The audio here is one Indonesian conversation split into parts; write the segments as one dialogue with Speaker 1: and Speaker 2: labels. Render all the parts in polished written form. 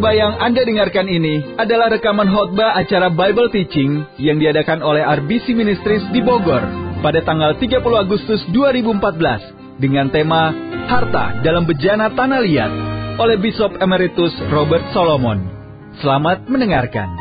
Speaker 1: Khotbah yang Anda dengarkan ini adalah rekaman khotbah acara Bible Teaching yang diadakan oleh RBC Ministries di Bogor pada tanggal 30 Agustus 2014 dengan tema Harta dalam Bejana Tanah Liat oleh Bishop Emeritus Robert Solomon. Selamat mendengarkan.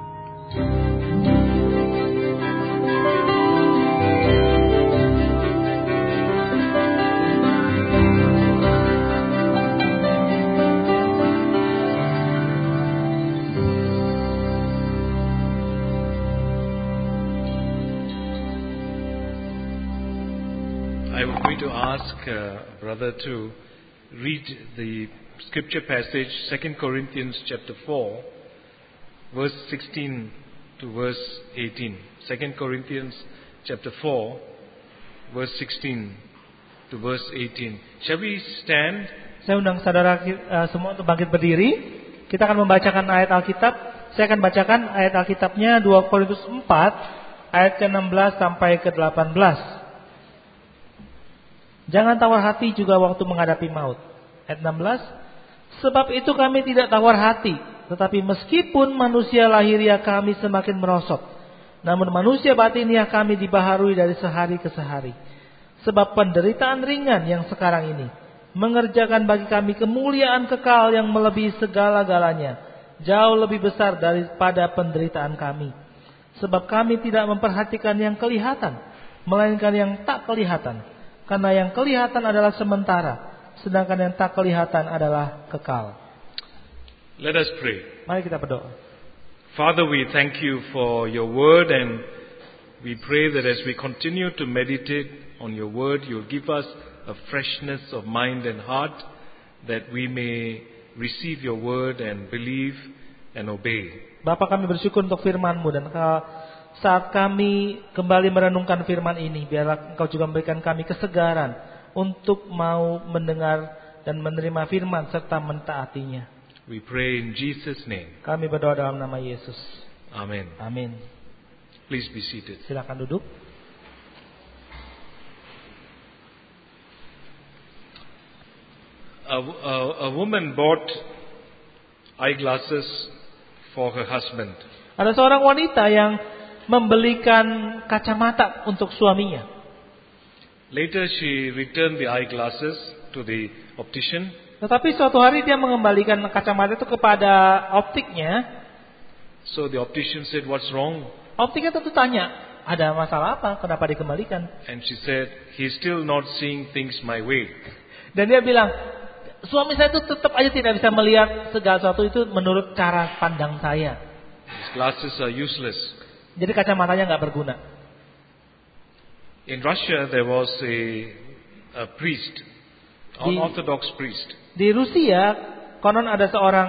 Speaker 2: I'm going to ask brother to read the scripture passage, 2 Corinthians chapter 4, verse 16 to verse 18. 2 Corinthians chapter 4, verse 16 to verse 18. Shall we stand?
Speaker 3: Saya undang saudara semua untuk bangkit berdiri. Kita akan membacakan ayat Alkitab. Saya akan bacakan ayat Alkitabnya 2 Korintus 4, ayat ke-16 sampai ke-18. Jangan tawar hati juga waktu menghadapi maut. Ayat 16. Sebab itu kami tidak tawar hati, tetapi meskipun manusia lahiriah kami semakin merosot, namun manusia batiniah kami dibaharui dari sehari ke sehari. Sebab penderitaan ringan yang sekarang ini mengerjakan bagi kami kemuliaan kekal yang melebihi segala-galanya, jauh lebih besar daripada penderitaan kami. Sebab kami tidak memperhatikan yang kelihatan, melainkan yang tak kelihatan. Karena yang kelihatan adalah sementara, sedangkan yang tak kelihatan adalah kekal.
Speaker 2: Let us pray.
Speaker 3: Mari kita berdoa.
Speaker 2: Father, we thank you for your word, and we pray that as we continue to meditate on your word, you'll give us a freshness of mind and heart, that we may receive your word and believe and obey.
Speaker 3: Bapa, kami bersyukur untuk firman-Mu, dan saat kami kembali merenungkan firman ini, biarlah Engkau juga memberikan kami kesegaran untuk mau mendengar dan menerima firman serta mentaatinya.
Speaker 2: We pray in Jesus' name.
Speaker 3: Kami berdoa dalam nama Yesus.
Speaker 2: Amen.
Speaker 3: Amin.
Speaker 2: Please be seated.
Speaker 3: Silakan duduk.
Speaker 2: A woman bought eyeglasses for her husband.
Speaker 3: Ada seorang wanita yang membelikan kacamata untuk suaminya.
Speaker 2: Later she returned the eyeglasses to the optician.
Speaker 3: Tetapi suatu hari dia mengembalikan kacamata itu kepada optiknya.
Speaker 2: So the optician said, "What's wrong?"
Speaker 3: Optiknya tentu tanya, ada masalah apa? Kenapa dikembalikan?
Speaker 2: And she said, "He's still not seeing things my way."
Speaker 3: Dan dia bilang, suami saya itu tetap aja tidak bisa melihat segala sesuatu itu menurut cara pandang saya.
Speaker 2: His glasses are useless.
Speaker 3: Jadi kacamatanya nggak berguna.
Speaker 2: In Russia there was a priest, an Orthodox priest.
Speaker 3: Di Rusia konon ada seorang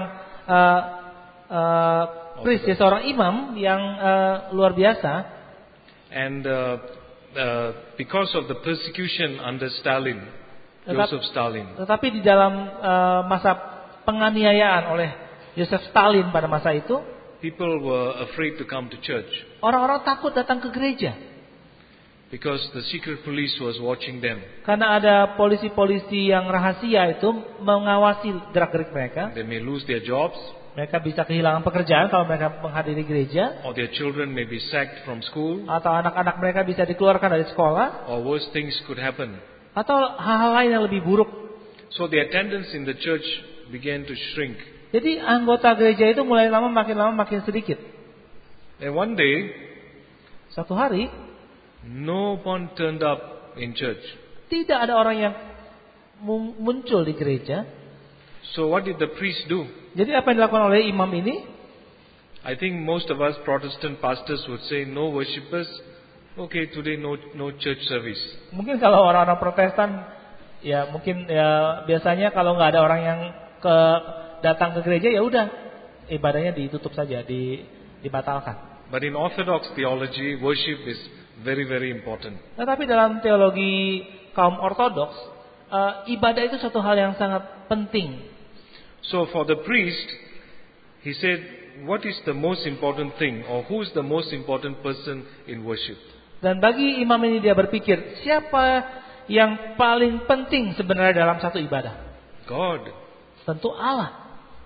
Speaker 3: priest, seorang imam yang luar biasa.
Speaker 2: And because of the persecution under Stalin, Joseph Stalin.
Speaker 3: Tetapi di dalam masa penganiayaan oleh Joseph Stalin pada masa itu,
Speaker 2: people were afraid to come to church.
Speaker 3: Orang-orang takut datang ke gereja.
Speaker 2: Because the secret police was watching them.
Speaker 3: Karena ada polisi-polisi yang rahasia itu mengawasi gerak-gerik mereka.
Speaker 2: They may lose their jobs.
Speaker 3: Mereka bisa kehilangan pekerjaan kalau mereka menghadiri gereja.
Speaker 2: Or their children may be sacked from school.
Speaker 3: Atau anak-anak mereka bisa dikeluarkan dari sekolah.
Speaker 2: Or worse things could happen.
Speaker 3: Atau hal-hal lain yang lebih buruk.
Speaker 2: So the attendance in the church began to shrink.
Speaker 3: Jadi anggota gereja itu mulai lama makin sedikit.
Speaker 2: And one day,
Speaker 3: suatu hari,
Speaker 2: no one turned up in church.
Speaker 3: Tidak ada orang yang muncul di gereja.
Speaker 2: So what did the priest do?
Speaker 3: Jadi apa yang dilakukan oleh imam ini?
Speaker 2: I think most of us Protestant pastors would say, no worshippers. Okay, today no church service. Mungkin
Speaker 3: kalau orang-orang Protestan, ya mungkin ya biasanya kalau nggak ada orang yang datang ke gereja, ya udah ibadahnya ditutup saja, dibatalkan.
Speaker 2: But in Orthodox theology, worship is very, very important.
Speaker 3: Tetapi dalam teologi kaum Ortodoks, ibadah itu suatu hal yang sangat penting.
Speaker 2: So for the priest, he said, what is the most important thing, or who is the most important person in worship?
Speaker 3: Dan bagi imam ini dia berpikir, siapa yang paling penting sebenarnya dalam satu ibadah?
Speaker 2: God.
Speaker 3: Tentu Allah.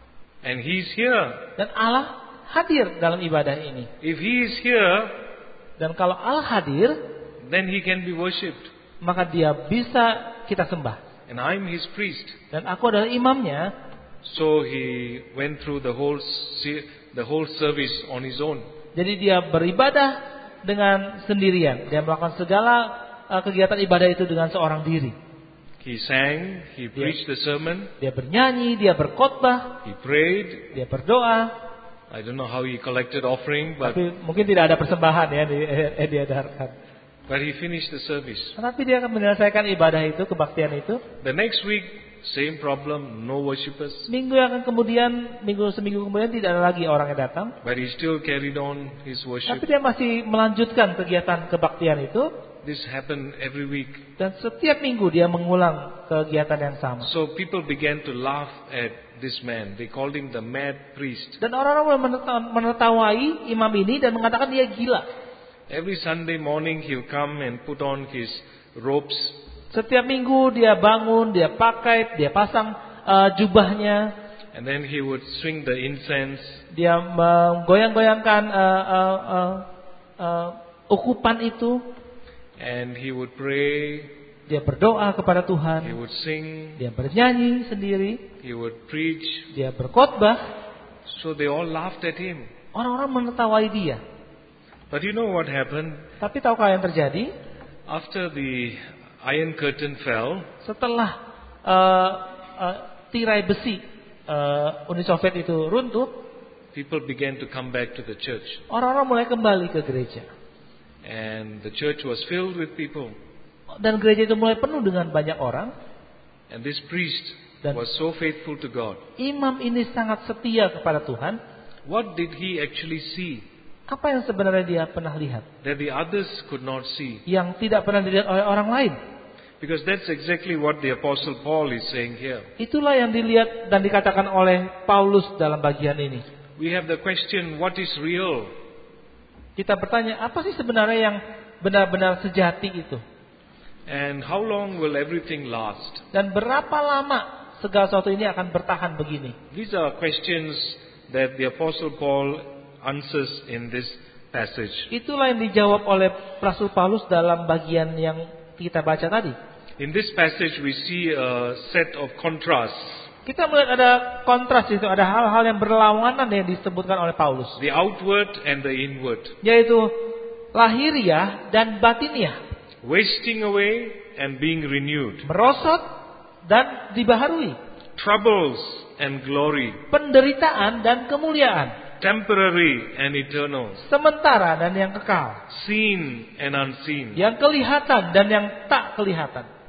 Speaker 2: And He's here.
Speaker 3: Dan Allah hadir dalam ibadah ini.
Speaker 2: If He is here,
Speaker 3: Dan kalau Allah hadir,
Speaker 2: then He can be worshipped.
Speaker 3: maka Dia bisa kita sembah.
Speaker 2: And I'm His priest.
Speaker 3: Dan aku adalah imamnya.
Speaker 2: So He went through the whole service on His own.
Speaker 3: Jadi Dia beribadah dengan sendirian. Dia melakukan segala kegiatan ibadah itu dengan seorang diri.
Speaker 2: He sang, He preached the sermon,
Speaker 3: Dia bernyanyi, Dia berkhotbah,
Speaker 2: He prayed.
Speaker 3: Dia berdoa.
Speaker 2: I don't know how He collected offering, but
Speaker 3: Tapi mungkin tidak ada persembahan ya diedarkan.
Speaker 2: He finished the service.
Speaker 3: Tetapi Dia akan menyelesaikan ibadah itu, kebaktian itu.
Speaker 2: The next week, same problem, no worshippers.
Speaker 3: Seminggu kemudian tidak ada lagi orang yang datang.
Speaker 2: But he still carried on his worship.
Speaker 3: Tapi dia masih melanjutkan kegiatan kebaktian itu.
Speaker 2: This happened every week.
Speaker 3: Dan setiap minggu dia mengulang kegiatan yang sama.
Speaker 2: So people began to laugh at this man. They called him the mad priest.
Speaker 3: Dan orang-orang mulai menertawai imam ini dan mengatakan dia gila.
Speaker 2: Every Sunday morning he'll come and put on his robes.
Speaker 3: Setiap minggu dia bangun, dia pakai, dia pasang jubahnya.
Speaker 2: And then he would swing the incense.
Speaker 3: Dia menggoyang-goyangkan ukupan itu.
Speaker 2: And he would pray.
Speaker 3: Dia berdoa kepada
Speaker 2: He
Speaker 3: Tuhan.
Speaker 2: would sing.
Speaker 3: Dia bernyanyi sendiri.
Speaker 2: He would preach.
Speaker 3: Dia berkhotbah.
Speaker 2: So they all laughed at him.
Speaker 3: Orang-orang menertawai dia.
Speaker 2: But you know what happened?
Speaker 3: Tapi tahukah yang terjadi?
Speaker 2: After the Iron Curtain fell,
Speaker 3: Setelah tirai besi Uni Soviet itu runtuh,
Speaker 2: people began to come back to the church.
Speaker 3: orang-orang mulai kembali ke gereja.
Speaker 2: And the church was filled with people.
Speaker 3: Dan gereja itu mulai penuh dengan banyak orang.
Speaker 2: And this priest
Speaker 3: Dan
Speaker 2: was so faithful to God.
Speaker 3: imam ini sangat setia kepada Tuhan.
Speaker 2: What did he actually see
Speaker 3: Apa yang sebenarnya dia pernah lihat?
Speaker 2: that the others could not see?
Speaker 3: Yang tidak pernah dilihat oleh orang lain.
Speaker 2: Because that's exactly what the Apostle Paul is saying here.
Speaker 3: Itulah yang dilihat dan dikatakan oleh Paulus dalam bagian ini.
Speaker 2: We have the question, what is real?
Speaker 3: Kita bertanya, apa sih sebenarnya yang benar-benar sejati itu?
Speaker 2: And how long will everything last?
Speaker 3: Dan berapa lama segala sesuatu ini akan bertahan begini?
Speaker 2: These are questions that the Apostle Paul answers in this passage.
Speaker 3: Itulah yang dijawab oleh Rasul Paulus dalam bagian yang kita baca tadi.
Speaker 2: In this passage we see a set of contrasts.
Speaker 3: Kita melihat ada kontras itu, ada hal-hal yang berlawanan yang disebutkan oleh Paulus.
Speaker 2: The outward and the inward.
Speaker 3: Yaitu lahiriah dan batiniah.
Speaker 2: Wasting away and being renewed.
Speaker 3: Merosot dan dibaharui.
Speaker 2: Troubles and glory.
Speaker 3: Penderitaan dan kemuliaan.
Speaker 2: Temporary and eternal.
Speaker 3: Sementara dan yang kekal.
Speaker 2: Seen and unseen.
Speaker 3: Yang kelihatan dan yang tak kelihatan.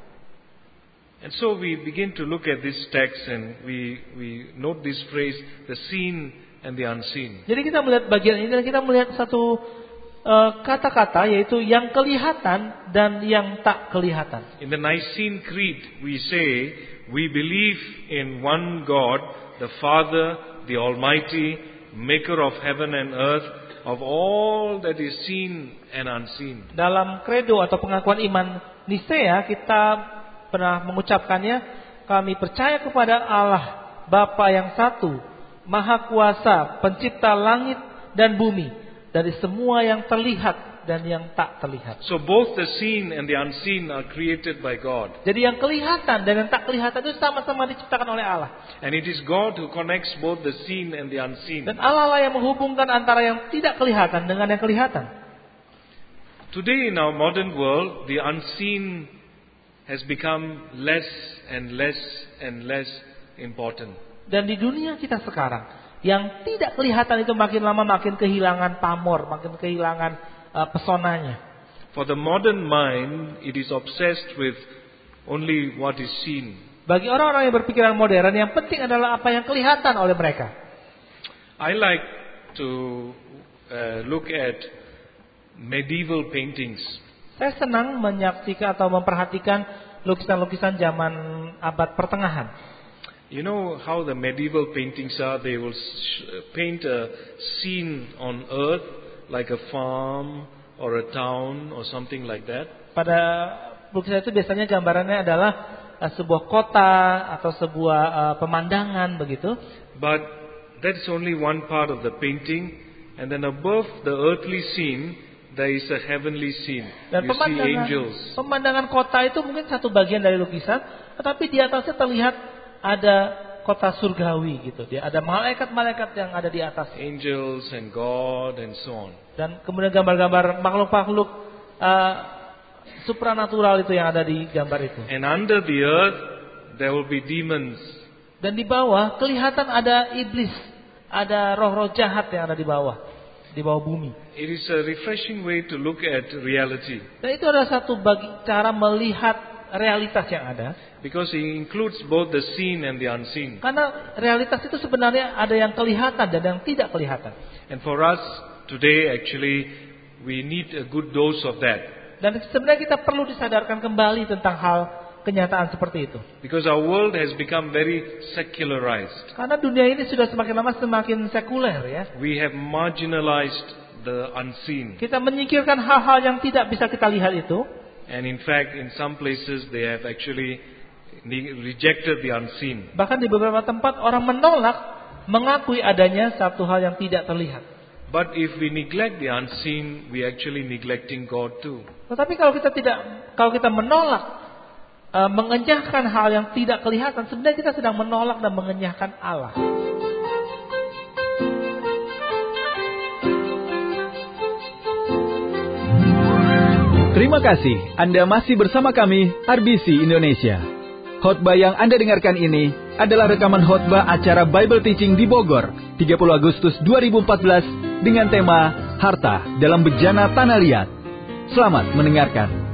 Speaker 2: And so we begin to look at this text and we note this phrase, the seen and the unseen.
Speaker 3: Jadi kita melihat bagian ini dan kita melihat satu kata-kata yaitu yang kelihatan dan yang tak kelihatan.
Speaker 2: In the Nicene Creed we say, we believe in one God, the Father, the Almighty, maker of heaven and earth, of all that is seen and unseen.
Speaker 3: Dalam kredo atau pengakuan iman Nisea kita pernah mengucapkannya, kami percaya kepada Allah Bapa yang satu, Maha Kuasa, pencipta langit dan bumi, dari semua yang terlihat dan yang tak terlihat.
Speaker 2: So both the seen and the unseen are created by God.
Speaker 3: Jadi yang kelihatan dan yang tak kelihatan itu sama-sama diciptakan oleh Allah.
Speaker 2: And it is God who connects both the seen and the unseen.
Speaker 3: Dan Allah lah yang menghubungkan antara yang tidak kelihatan dengan yang kelihatan.
Speaker 2: Today in our modern world, the unseen has become less and less and less important.
Speaker 3: Dan di dunia kita sekarang, yang tidak kelihatan itu makin lama makin kehilangan pamor, makin kehilangan pesonanya.
Speaker 2: For the modern mind, it is obsessed with only what is seen.
Speaker 3: Bagi orang-orang yang berpikiran modern, yang penting adalah apa yang kelihatan oleh mereka.
Speaker 2: I like to look at medieval paintings.
Speaker 3: Saya senang menyaksikan atau memperhatikan lukisan-lukisan zaman abad pertengahan.
Speaker 2: You know how the medieval paintings are? They will paint a scene on earth, like a farm or a town or something like that.
Speaker 3: Pada lukisan itu biasanya gambarannya adalah sebuah kota atau sebuah pemandangan begitu.
Speaker 2: But That's only one part of the painting. And then above the earthly scene, there is a heavenly scene.
Speaker 3: Dan
Speaker 2: You see angels.
Speaker 3: pemandangan kota itu mungkin satu bagian dari lukisan, tetapi di atasnya terlihat ada kota surgawi gitu. Dia ada malaikat-malaikat yang ada di atas.
Speaker 2: Angels and God and so on.
Speaker 3: Dan kemudian gambar-gambar makhluk-makhluk supranatural itu yang ada di gambar itu.
Speaker 2: And under the earth, there will be demons.
Speaker 3: Dan di bawah kelihatan ada iblis, ada roh-roh jahat yang ada di bawah bumi.
Speaker 2: It is a refreshing way to look at reality.
Speaker 3: Dan itu adalah satu cara melihat realitas yang ada.
Speaker 2: Because it includes both the seen and the unseen.
Speaker 3: Karena realitas itu sebenarnya ada yang kelihatan dan yang tidak kelihatan.
Speaker 2: And for us today, actually, we need a good dose of that.
Speaker 3: Dan sebenarnya kita perlu disadarkan kembali tentang hal kenyataan seperti itu.
Speaker 2: Because our world has become very secularized.
Speaker 3: Karena dunia ini sudah semakin lama semakin sekuler ya.
Speaker 2: We have marginalized the unseen.
Speaker 3: Kita menyingkirkan hal-hal yang tidak bisa kita lihat itu.
Speaker 2: And in fact, in some places, they have actually rejected the unseen.
Speaker 3: Bahkan di beberapa tempat orang menolak mengakui adanya satu hal yang tidak terlihat.
Speaker 2: But if we neglect the unseen, we actually neglecting God too.
Speaker 3: Tetapi kalau kita menolak mengenyahkan hal yang tidak kelihatan, sebenarnya kita sedang menolak dan mengenyahkan Allah.
Speaker 1: Terima kasih Anda masih bersama kami RBC Indonesia. Khotbah yang Anda dengarkan ini adalah rekaman khotbah acara Bible Teaching di Bogor 30 Agustus 2014 dengan tema Harta dalam Bejana Tanah Liat. Selamat mendengarkan.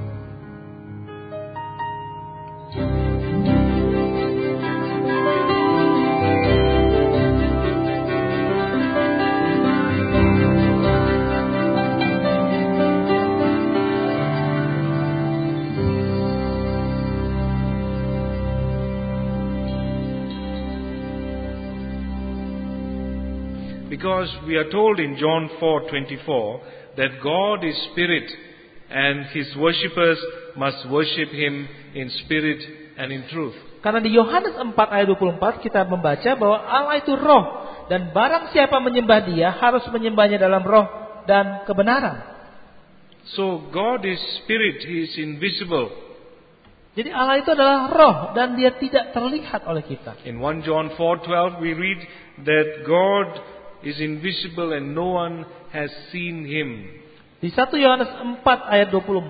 Speaker 2: Because we are told in John 4:24 that God is spirit and his worshippers must worship him in spirit and in truth.
Speaker 3: Karena di Yohanes 4 ayat 24 kita membaca bahwa Allah itu roh dan barang siapa menyembah dia harus menyembahnya dalam roh dan kebenaran.
Speaker 2: So God is spirit, he is invisible.
Speaker 3: Jadi Allah itu adalah roh dan dia tidak terlihat oleh kita.
Speaker 2: In 1 John 4:12 we read that God is invisible and no one has seen him.
Speaker 3: Di 1 Yohanes 4 ayat 24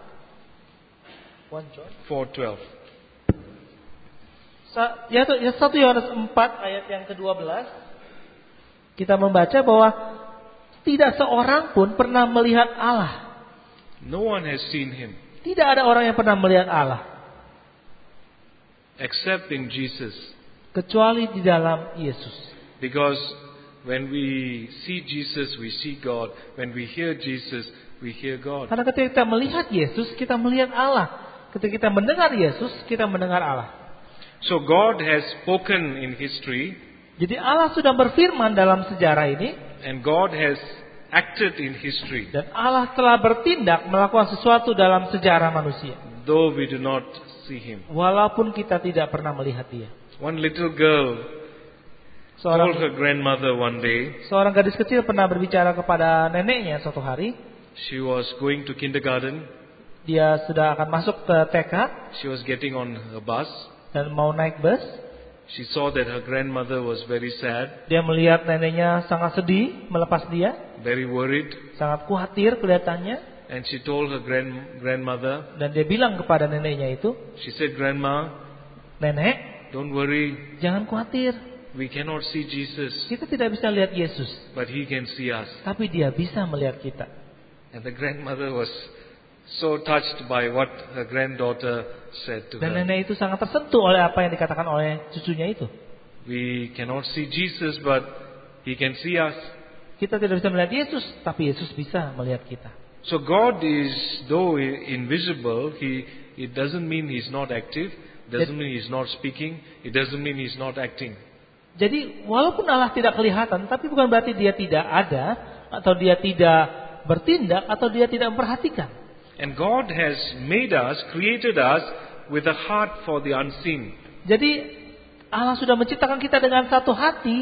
Speaker 3: 1 John
Speaker 2: 4:12.
Speaker 3: Ya 1 Yohanes 4 ayat yang ke-12 kita membaca bahwa tidak seorang pun pernah melihat Allah.
Speaker 2: No one has seen him
Speaker 3: Tidak ada orang yang pernah melihat Allah
Speaker 2: except in Jesus.
Speaker 3: kecuali di dalam Yesus.
Speaker 2: Because when we see Jesus, we see God. When we hear Jesus, we hear God.
Speaker 3: Karena ketika kita melihat Yesus, kita melihat Allah. Ketika kita mendengar Yesus, kita mendengar Allah.
Speaker 2: So God has spoken in history,
Speaker 3: Jadi Allah sudah berfirman dalam sejarah ini,
Speaker 2: and God has acted in history,
Speaker 3: dan Allah telah bertindak melakukan sesuatu dalam sejarah manusia.
Speaker 2: though we do not see him.
Speaker 3: Walaupun kita tidak pernah melihat dia.
Speaker 2: One little girl told her grandmother one day,
Speaker 3: Seorang gadis kecil pernah berbicara kepada neneknya suatu hari.
Speaker 2: she was going to kindergarten,
Speaker 3: Dia sudah akan masuk ke TK
Speaker 2: she was getting on her bus.
Speaker 3: dan mau naik bus.
Speaker 2: She saw that her grandmother was very sad,
Speaker 3: Dia melihat neneknya sangat sedih melepas dia,
Speaker 2: very worried,
Speaker 3: sangat khawatir kelihatannya.
Speaker 2: and she told her grandmother,
Speaker 3: Dan dia bilang kepada neneknya itu,
Speaker 2: she said, "Grandma,
Speaker 3: "Nenek,
Speaker 2: don't worry,
Speaker 3: jangan khawatir.
Speaker 2: we cannot see Jesus,
Speaker 3: Kita tidak bisa lihat Yesus,
Speaker 2: but he can see us."
Speaker 3: tapi dia bisa melihat kita."
Speaker 2: And the grandmother was so touched by what her granddaughter said to
Speaker 3: Dan
Speaker 2: her.
Speaker 3: nenek itu sangat tersentuh oleh apa yang dikatakan oleh cucunya itu.
Speaker 2: We cannot see Jesus, but he can see us.
Speaker 3: Kita tidak bisa melihat Yesus, tapi Yesus bisa melihat kita.
Speaker 2: So God is, though invisible, it doesn't mean he's not active, doesn't mean he's not speaking, it doesn't mean he's not acting.
Speaker 3: Jadi walaupun Allah tidak kelihatan, tapi bukan berarti dia tidak ada, atau dia tidak bertindak, atau dia tidak memperhatikan.
Speaker 2: And God has made us, created us with a heart for the unseen.
Speaker 3: Jadi Allah sudah menciptakan kita dengan satu hati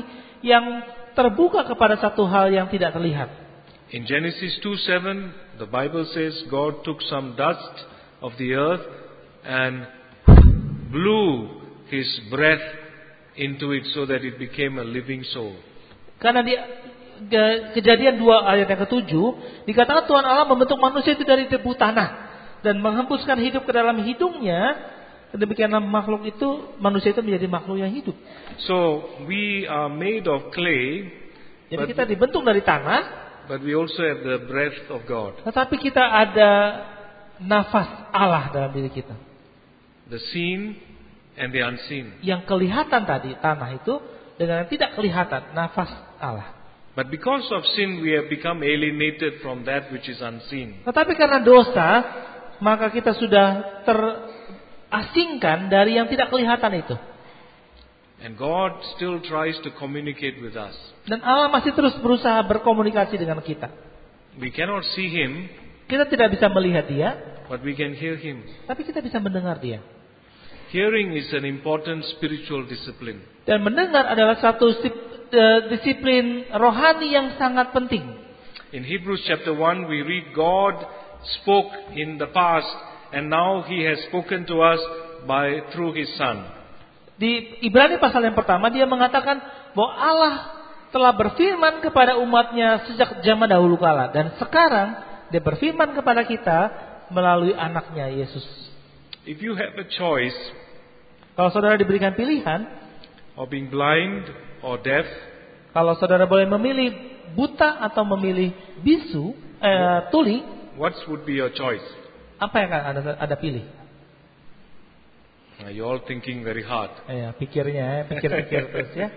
Speaker 3: yang terbuka kepada satu hal yang tidak terlihat.
Speaker 2: In Genesis 2:7, the Bible says God took some dust of the earth and blew His breath into it so that it became a living soul.
Speaker 3: Karena di Kejadian 2 ayat yang ke-7 dikatakan Tuhan Allah membentuk manusia itu dari debu tanah dan menghembuskan hidup ke dalam hidungnya. Demikianlah makhluk itu, manusia itu menjadi makhluk yang hidup.
Speaker 2: So we are made of clay,
Speaker 3: Jadi kita dibentuk dari tanah,
Speaker 2: but we also have the breath of God.
Speaker 3: tetapi kita ada nafas Allah dalam diri kita.
Speaker 2: The seen and the unseen.
Speaker 3: Yang kelihatan tadi tanah itu dengan yang tidak kelihatan nafas Allah.
Speaker 2: But because of sin we have become alienated from that which is unseen.
Speaker 3: Tetapi karena dosa, maka kita sudah terasingkan dari yang tidak kelihatan itu.
Speaker 2: And God still tries to communicate with us.
Speaker 3: Dan Allah masih terus berusaha berkomunikasi dengan kita.
Speaker 2: We cannot see Him,
Speaker 3: Kita tidak bisa melihat Dia,
Speaker 2: but we can hear Him.
Speaker 3: tapi kita bisa mendengar Dia.
Speaker 2: Hearing is an important spiritual discipline.
Speaker 3: Dan mendengar adalah satu disiplin rohani yang sangat penting.
Speaker 2: In Hebrews chapter 1 we read God spoke in the past and now He has spoken to us through His Son.
Speaker 3: Di Ibrani pasal yang pertama dia mengatakan bahwa Allah telah berfirman kepada umatnya sejak zaman dahulu kala. Dan sekarang dia berfirman kepada kita melalui anaknya Yesus.
Speaker 2: If you have a choice
Speaker 3: Kalau saudara diberikan pilihan,
Speaker 2: of being blind or deaf,
Speaker 3: kalau saudara boleh memilih buta atau memilih bisu, tuli,
Speaker 2: what would be your choice?
Speaker 3: apa yang akan Anda pilih?
Speaker 2: You all thinking very hard.
Speaker 3: Pikir terus ya.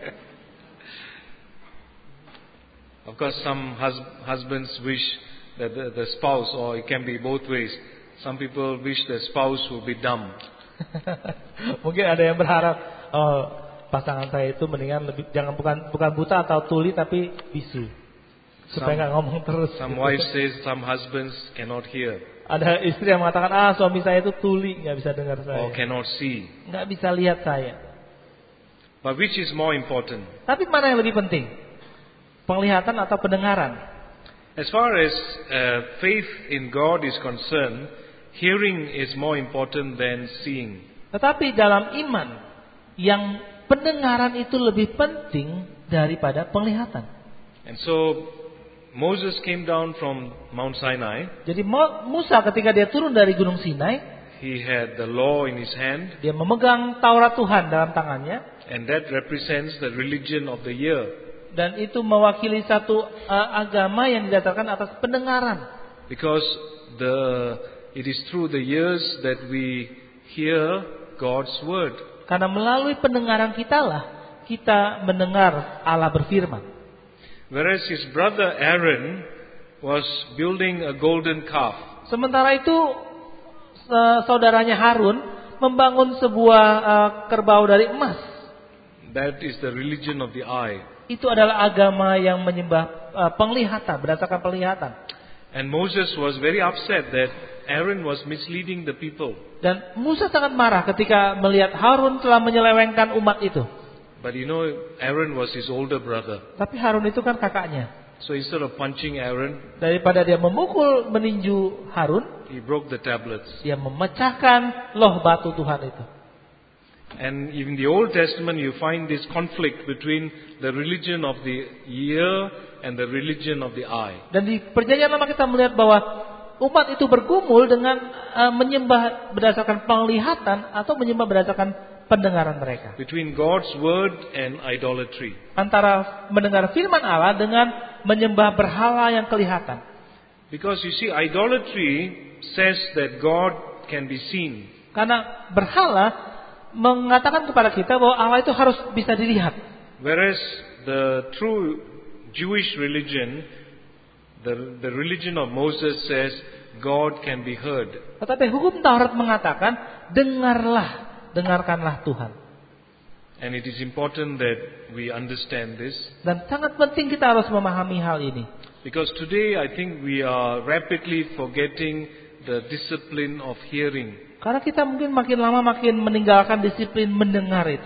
Speaker 2: Of course, some husbands wish that the spouse, or it can be both ways. Some people wish the spouse would be dumb.
Speaker 3: Mungkin ada yang berharap, pasangan saya itu mendingan bukan buta atau tuli tapi bisu, supaya nggak ngomong terus.
Speaker 2: Some wives say some husbands cannot hear.
Speaker 3: Ada istri yang mengatakan, suami saya itu tuli, nggak bisa dengar saya,
Speaker 2: or cannot see.
Speaker 3: nggak bisa lihat saya.
Speaker 2: But which is more important?
Speaker 3: Tapi mana yang lebih penting, penglihatan atau pendengaran?
Speaker 2: As far as faith in God is concerned, hearing is more important than seeing.
Speaker 3: Tetapi dalam iman, yang pendengaran itu lebih penting daripada penglihatan.
Speaker 2: And so Moses came down from Mount Sinai.
Speaker 3: Jadi Musa ketika dia turun dari Gunung Sinai,
Speaker 2: He had the law in his hand,
Speaker 3: dia memegang Taurat Tuhan dalam tangannya,
Speaker 2: and that represents the religion of the ear.
Speaker 3: dan itu mewakili satu agama yang didasarkan atas pendengaran.
Speaker 2: Because it is through the ears that we hear God's word.
Speaker 3: Karena melalui pendengaran kita mendengar Allah berfirman.
Speaker 2: Whereas his brother Aaron was building a golden calf.
Speaker 3: Sementara itu saudaranya Harun membangun sebuah kerbau dari emas.
Speaker 2: That is the religion of the eye.
Speaker 3: Itu adalah agama yang menyembah penglihatan, berdasarkan penglihatan.
Speaker 2: And Moses was very upset that Aaron was misleading the people.
Speaker 3: Dan Musa sangat marah ketika melihat Harun telah menyelewengkan umat itu.
Speaker 2: But Aaron was his older brother.
Speaker 3: Tapi Harun itu kan kakaknya.
Speaker 2: So instead of punching Aaron,
Speaker 3: daripada dia memukul, meninju Harun,
Speaker 2: he broke the tablets.
Speaker 3: Dia memecahkan loh batu Tuhan itu.
Speaker 2: And in the Old Testament you find this conflict between the religion of the ear and the religion of the eye.
Speaker 3: Dan di Perjanjian Lama kita melihat bahwa umat itu bergumul dengan menyembah berdasarkan penglihatan atau menyembah berdasarkan pendengaran mereka.
Speaker 2: Between God's word and idolatry.
Speaker 3: Antara mendengar firman Allah dengan menyembah berhala yang kelihatan.
Speaker 2: Because you see, idolatry says that God can be seen.
Speaker 3: Karena berhala mengatakan kepada kita bahwa Allah itu harus bisa dilihat.
Speaker 2: Whereas the true Jewish religion, the religion of Moses says God can be heard.
Speaker 3: Tetapi hukum Taurat mengatakan dengarkanlah Tuhan.
Speaker 2: And it is important that we understand this.
Speaker 3: Dan sangat penting kita harus memahami hal ini.
Speaker 2: Because today I think we are rapidly forgetting the discipline of hearing.
Speaker 3: Karena kita mungkin makin lama makin meninggalkan disiplin mendengar itu.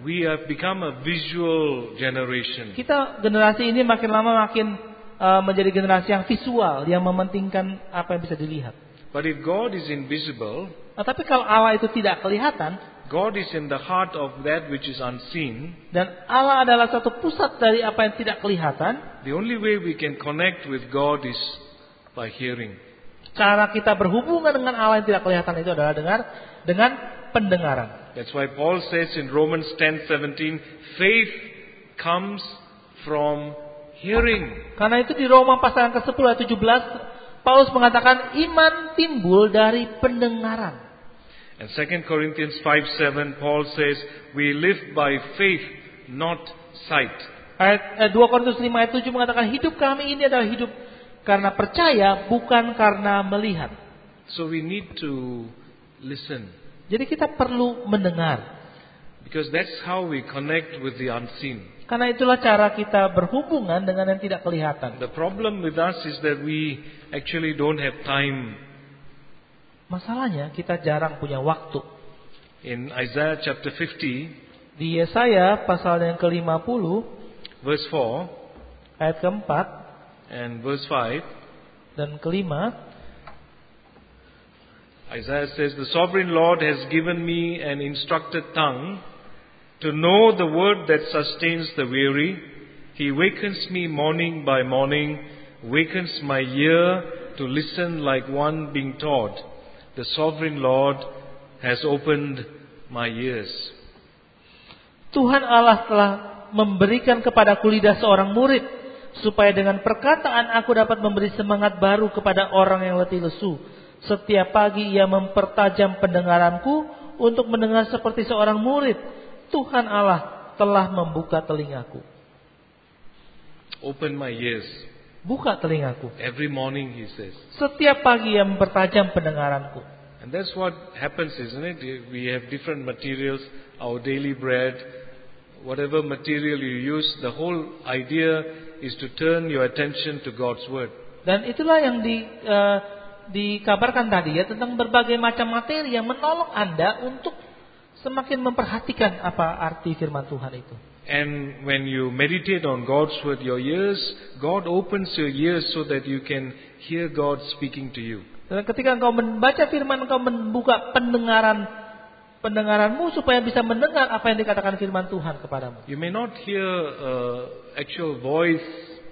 Speaker 2: we have become a visual generation.
Speaker 3: Kita generasi ini makin lama makin menjadi generasi yang visual, yang mementingkan apa yang bisa dilihat.
Speaker 2: But if God is invisible,
Speaker 3: Tapi kalau Allah itu tidak kelihatan,
Speaker 2: God is in the heart of that which is unseen.
Speaker 3: dan Allah adalah satu pusat dari apa yang tidak kelihatan,
Speaker 2: The only way we can connect with God is by hearing.
Speaker 3: cara kita berhubungan dengan Allah yang tidak kelihatan itu adalah dengan pendengaran.
Speaker 2: That's why Paul says in Romans 10:17, faith comes from hearing.
Speaker 3: Karena itu di Roma pasal yang ke-10 ayat 17, Paulus mengatakan iman timbul dari pendengaran.
Speaker 2: And 2 Corinthians 5:7, Paul says, we live by faith, not sight.
Speaker 3: Ayat 2 Korintus 5 ayat 7 mengatakan hidup kami ini adalah hidup karena percaya, bukan karena melihat.
Speaker 2: So we need to listen.
Speaker 3: Jadi kita perlu mendengar.
Speaker 2: Because that's how we connect with the unseen.
Speaker 3: Karena itulah cara kita berhubungan dengan yang tidak kelihatan.
Speaker 2: The problem with us is that we actually don't have time.
Speaker 3: Masalahnya kita jarang punya waktu.
Speaker 2: In Isaiah chapter 50,
Speaker 3: Di Yesaya pasal yang ke-50
Speaker 2: verse 4
Speaker 3: ayat ke-4
Speaker 2: and verse 5,
Speaker 3: dan ke-5,
Speaker 2: Isaiah says, the sovereign Lord has given me an instructed tongue to know the word that sustains the weary. He wakens me morning by morning, wakens my ear to listen like one being taught. The sovereign Lord has opened my ears.
Speaker 3: Tuhan Allah telah memberikan kepadaku lidah seorang murid, supaya dengan perkataan aku dapat memberi semangat baru kepada orang yang letih lesu. Setiap pagi ia mempertajam pendengaranku untuk mendengar seperti seorang murid. Tuhan Allah telah membuka telingaku.
Speaker 2: Open my ears.
Speaker 3: Buka telingaku.
Speaker 2: Every morning, he says.
Speaker 3: Setiap pagi ia mempertajam pendengaranku.
Speaker 2: And that's what happens, isn't it? We have different materials, our daily bread, whatever material you use, the whole idea is to turn your attention to God's word.
Speaker 3: Dan itulah yang dikabarkan tadi ya, tentang berbagai macam materi yang menolong Anda untuk semakin memperhatikan apa arti firman Tuhan itu.
Speaker 2: And when you meditate on God's word, God opens your ears so that you can hear God speaking to you.
Speaker 3: Dan ketika engkau membaca firman, engkau membuka pendengaranmu supaya bisa mendengar apa yang dikatakan firman Tuhan kepadamu.
Speaker 2: You may not hear actual voice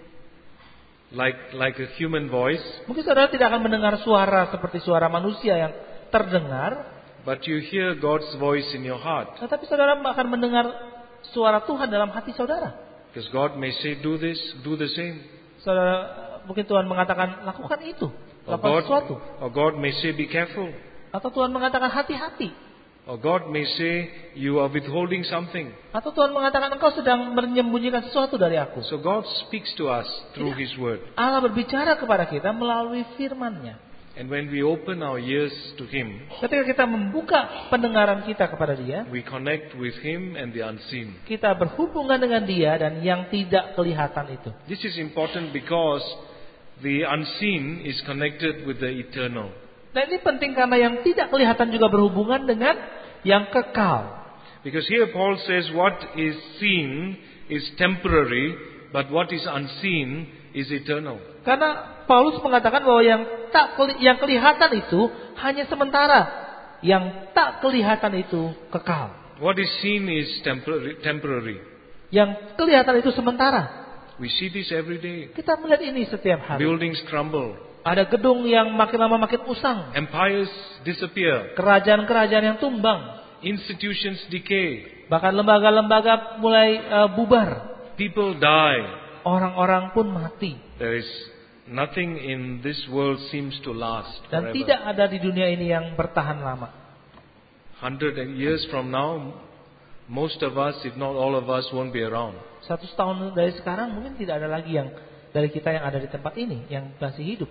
Speaker 2: like a human voice,
Speaker 3: Mungkin saudara tidak akan mendengar suara seperti suara manusia yang terdengar,
Speaker 2: but you hear God's voice in your heart.
Speaker 3: tetapi saudara akan mendengar suara Tuhan dalam hati saudara.
Speaker 2: Because God may say, do this, do the same.
Speaker 3: Saudara, mungkin Tuhan mengatakan lakukan itu, lakukan sesuatu.
Speaker 2: Or God may say, be careful.
Speaker 3: Atau Tuhan mengatakan hati-hati.
Speaker 2: Or God may say, you are withholding something.
Speaker 3: Atau Tuhan mengatakan engkau sedang menyembunyikan sesuatu dari aku.
Speaker 2: So God speaks to us through His word.
Speaker 3: Allah berbicara kepada kita melalui firman-Nya.
Speaker 2: And when we open our ears to Him,
Speaker 3: Ketika kita membuka pendengaran kita kepada Dia,
Speaker 2: we connect with Him and the unseen.
Speaker 3: kita berhubungan dengan Dia dan yang tidak kelihatan itu.
Speaker 2: This is important because the unseen is connected with the eternal.
Speaker 3: Dan ini penting karena yang tidak kelihatan juga berhubungan dengan yang kekal.
Speaker 2: Because here Paul says what is seen is temporary, but what is unseen is eternal.
Speaker 3: Karena Paulus mengatakan bahwa yang kelihatan itu hanya sementara, yang tak kelihatan itu kekal.
Speaker 2: What is seen is temporary.
Speaker 3: Yang kelihatan itu sementara.
Speaker 2: We see this every day.
Speaker 3: Kita melihat ini setiap hari.
Speaker 2: Buildings crumble.
Speaker 3: Ada gedung yang makin lama makin usang.
Speaker 2: Empires disappear.
Speaker 3: Kerajaan-kerajaan yang tumbang.
Speaker 2: Institutions decay.
Speaker 3: Bahkan lembaga-lembaga mulai bubar.
Speaker 2: People die.
Speaker 3: Orang-orang pun mati.
Speaker 2: There is nothing in this world seems to last
Speaker 3: Dan
Speaker 2: forever.
Speaker 3: tidak ada di dunia ini yang bertahan lama.
Speaker 2: 100 years from now, most of us, if not all of us, won't be around.
Speaker 3: 100 tahun dari sekarang mungkin tidak ada lagi yang dari kita yang ada di tempat ini yang masih hidup.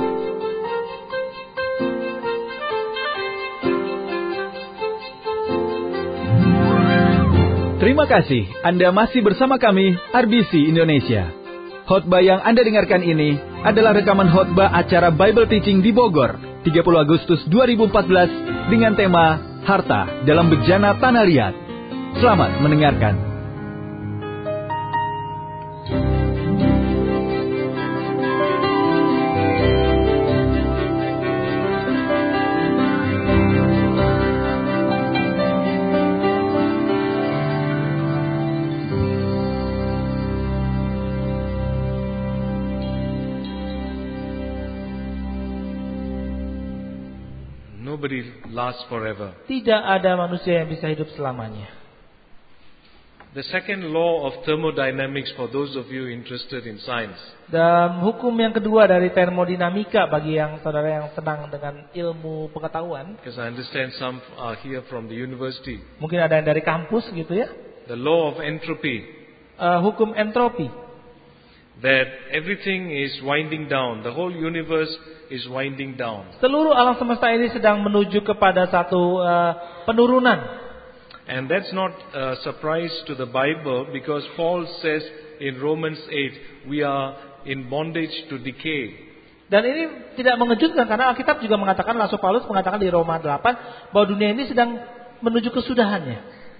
Speaker 1: Terima kasih Anda masih bersama kami RBC Indonesia. Khotbah yang Anda dengarkan ini adalah rekaman khotbah acara Bible Teaching di Bogor 30 Agustus 2014 dengan tema Harta dalam Bejana Tanah Liat. Selamat mendengarkan.
Speaker 2: Nobody lasts forever.
Speaker 3: Tidak ada manusia yang bisa hidup selamanya.
Speaker 2: The second law of thermodynamics for those of you interested in science.
Speaker 3: Dan hukum yang kedua dari termodinamika bagi yang saudara yang senang dengan ilmu pengetahuan.
Speaker 2: Because I understand some are here from the university.
Speaker 3: Mungkin ada yang dari kampus gitu ya.
Speaker 2: The law of entropy.
Speaker 3: Hukum entropi.
Speaker 2: That everything is winding down. The whole universe is winding down.
Speaker 3: Seluruh alam semesta ini sedang menuju kepada satu penurunan.
Speaker 2: And that's not a surprise to the Bible because Paul says in Romans 8, we are in bondage to decay.
Speaker 3: Dan ini tidak mengejutkan karena Alkitab juga mengatakan, Rasul Paulus mengatakan di Roma 8 bahwa dunia ini sedang menuju kesudahannya.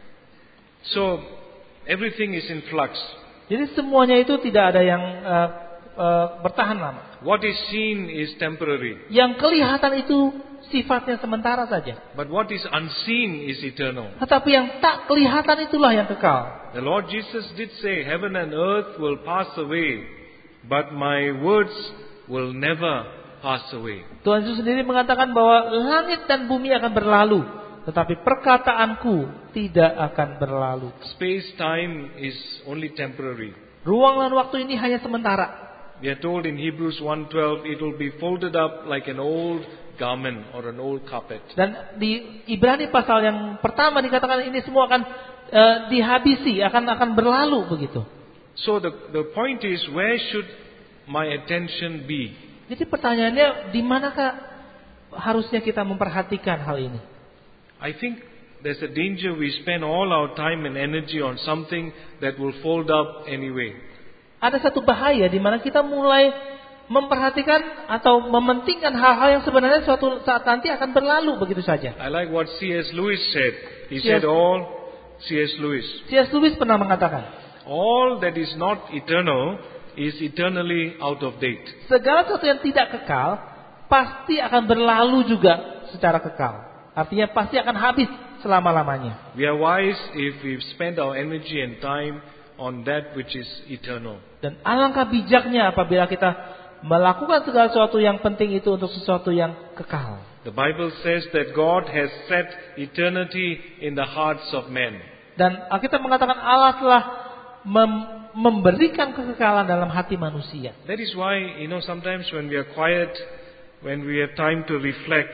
Speaker 2: So everything is in flux.
Speaker 3: Jadi semuanya itu tidak ada yang bertahan lama.
Speaker 2: What is seen is temporary.
Speaker 3: Yang kelihatan itu sifatnya sementara saja.
Speaker 2: But what is unseen is eternal.
Speaker 3: Tetapi yang tak kelihatan itulah yang kekal.
Speaker 2: The Lord Jesus did say, heaven and earth will pass away, but my words will never pass away.
Speaker 3: Tuhan Yesus sendiri mengatakan bahwa langit dan bumi akan berlalu, tetapi perkataanku tidak akan berlalu.
Speaker 2: Space-time is only temporary.
Speaker 3: Ruang dan waktu ini hanya sementara.
Speaker 2: We are told in Hebrews 1:12, it will be folded up like an old garment or an old carpet.
Speaker 3: Dan di Ibrani pasal yang pertama dikatakan ini semua akan dihabisi, akan berlalu begitu.
Speaker 2: So the point is, where should my attention be?
Speaker 3: Jadi pertanyaannya, di manakah harusnya kita memperhatikan hal ini?
Speaker 2: I think there's a danger we spend all our time and energy on something that will fold up anyway.
Speaker 3: Ada satu bahaya di mana kita mulai memperhatikan atau mementingkan hal-hal yang sebenarnya suatu saat nanti akan berlalu begitu saja.
Speaker 2: I like what C.S. Lewis said. He
Speaker 3: C.S.
Speaker 2: said C.S. Lewis.
Speaker 3: C.S. Lewis pernah mengatakan,
Speaker 2: all that is not eternal is eternally out of date.
Speaker 3: segala sesuatu yang tidak kekal pasti akan berlalu juga secara kekal. Artinya pasti akan habis selama-lamanya.
Speaker 2: We are wise if we spend our energy and time on that which is eternal.
Speaker 3: Dan alangkah bijaknya apabila kita melakukan segala sesuatu yang penting itu untuk sesuatu yang kekal.
Speaker 2: The Bible says that God has set eternity in the hearts of men.
Speaker 3: Dan Alkitab mengatakan Allah telah memberikan kekekalan dalam hati manusia.
Speaker 2: That is why, sometimes when we are quiet, when we have time to reflect,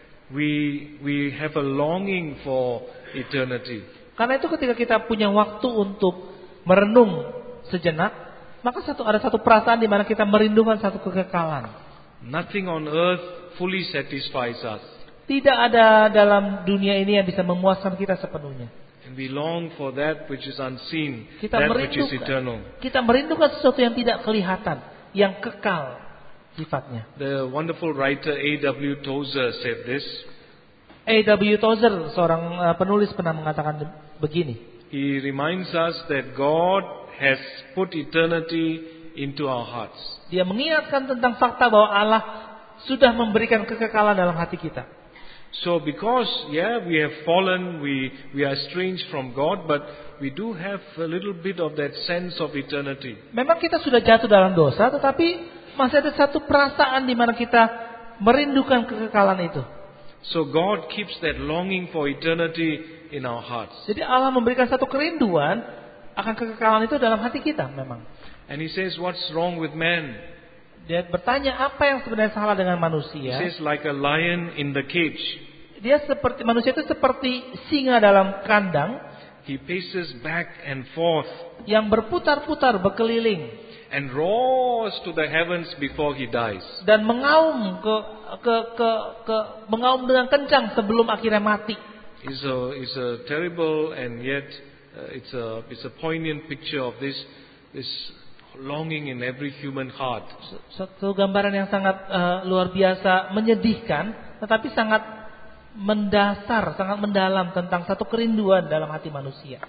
Speaker 2: we have a longing for eternity.
Speaker 3: Karena itu ketika kita punya waktu untuk merenung sejenak, maka ada satu perasaan di mana kita merindukan satu kekekalan.
Speaker 2: Nothing on earth fully satisfies us.
Speaker 3: Tidak ada dalam dunia ini yang bisa memuaskan kita sepenuhnya.
Speaker 2: And we long for that which is unseen,
Speaker 3: Kita
Speaker 2: that which is eternal.
Speaker 3: Kita merindukan sesuatu yang tidak kelihatan, yang kekal sifatnya.
Speaker 2: The wonderful writer A.W. Tozer said this.
Speaker 3: A.W. Tozer, seorang penulis, pernah mengatakan begini.
Speaker 2: He reminds us that God has put eternity into our hearts.
Speaker 3: Dia mengingatkan tentang fakta bahwa Allah sudah memberikan kekekalan dalam hati kita.
Speaker 2: So because we have fallen, we are estranged from God, but we do have a little bit of that sense of eternity.
Speaker 3: Memang kita sudah jatuh dalam dosa, tetapi masih ada satu perasaan di mana kita merindukan kekekalan itu.
Speaker 2: So God keeps that longing for eternity in our hearts.
Speaker 3: Jadi Allah memberikan satu kerinduan akan kekekalan itu dalam hati kita memang.
Speaker 2: And he says, what's wrong with man?
Speaker 3: Dia bertanya apa yang sebenarnya salah dengan manusia.
Speaker 2: He says, like a lion in the cage.
Speaker 3: Manusia itu seperti singa dalam kandang.
Speaker 2: He paces back and forth.
Speaker 3: Yang berputar-putar berkeliling.
Speaker 2: And roars to the heavens before he dies.
Speaker 3: Dan mengaum mengaum dengan kencang sebelum akhirnya mati.
Speaker 2: It's a terrible and yet it's a poignant picture of this longing in every human heart.
Speaker 3: Satu gambaran yang sangat luar biasa, menyedihkan, tetapi sangat mendasar, sangat mendalam tentang satu kerinduan dalam hati manusia.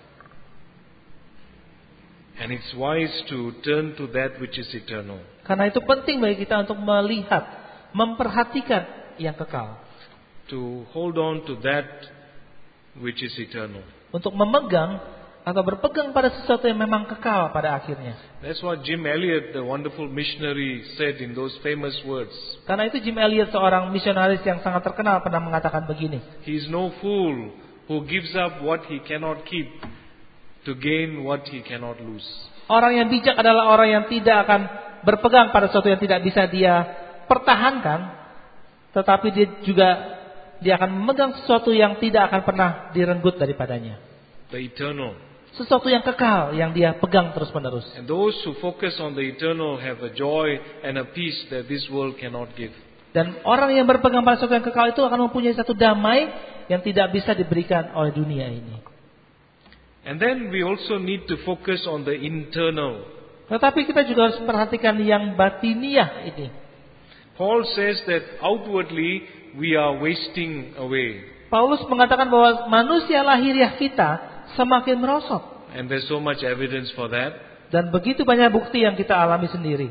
Speaker 2: And it's wise to turn to that which is eternal.
Speaker 3: Karena itu penting bagi kita untuk melihat, memperhatikan yang kekal.
Speaker 2: To hold on to that which is eternal.
Speaker 3: Untuk memegang atau berpegang pada sesuatu yang memang kekal pada akhirnya.
Speaker 2: That's what Jim Elliot, the wonderful missionary, said in those famous words.
Speaker 3: Karena itu Jim Elliot, seorang misionaris yang sangat terkenal, pernah mengatakan begini.
Speaker 2: He is no fool who gives up what he cannot keep to gain what he cannot lose.
Speaker 3: Orang yang bijak adalah orang yang tidak akan berpegang pada sesuatu yang tidak bisa dia pertahankan, tetapi dia akan memegang sesuatu yang tidak akan pernah direnggut daripadanya.
Speaker 2: The eternal.
Speaker 3: Sesuatu yang kekal yang dia pegang terus-menerus.
Speaker 2: And those who focus on the eternal have a joy and a peace that this world cannot give.
Speaker 3: Dan orang yang berpegang pada sesuatu yang kekal itu akan mempunyai satu damai yang tidak bisa diberikan oleh dunia ini.
Speaker 2: And then we also need to focus on the internal.
Speaker 3: Tetapi kita juga harus memperhatikan yang batiniah ini.
Speaker 2: Paul says that outwardly we are wasting away.
Speaker 3: Paulus mengatakan bahwa manusia lahiriah kita semakin merosot.
Speaker 2: And there's so much evidence for that.
Speaker 3: Dan begitu banyak bukti yang kita alami sendiri.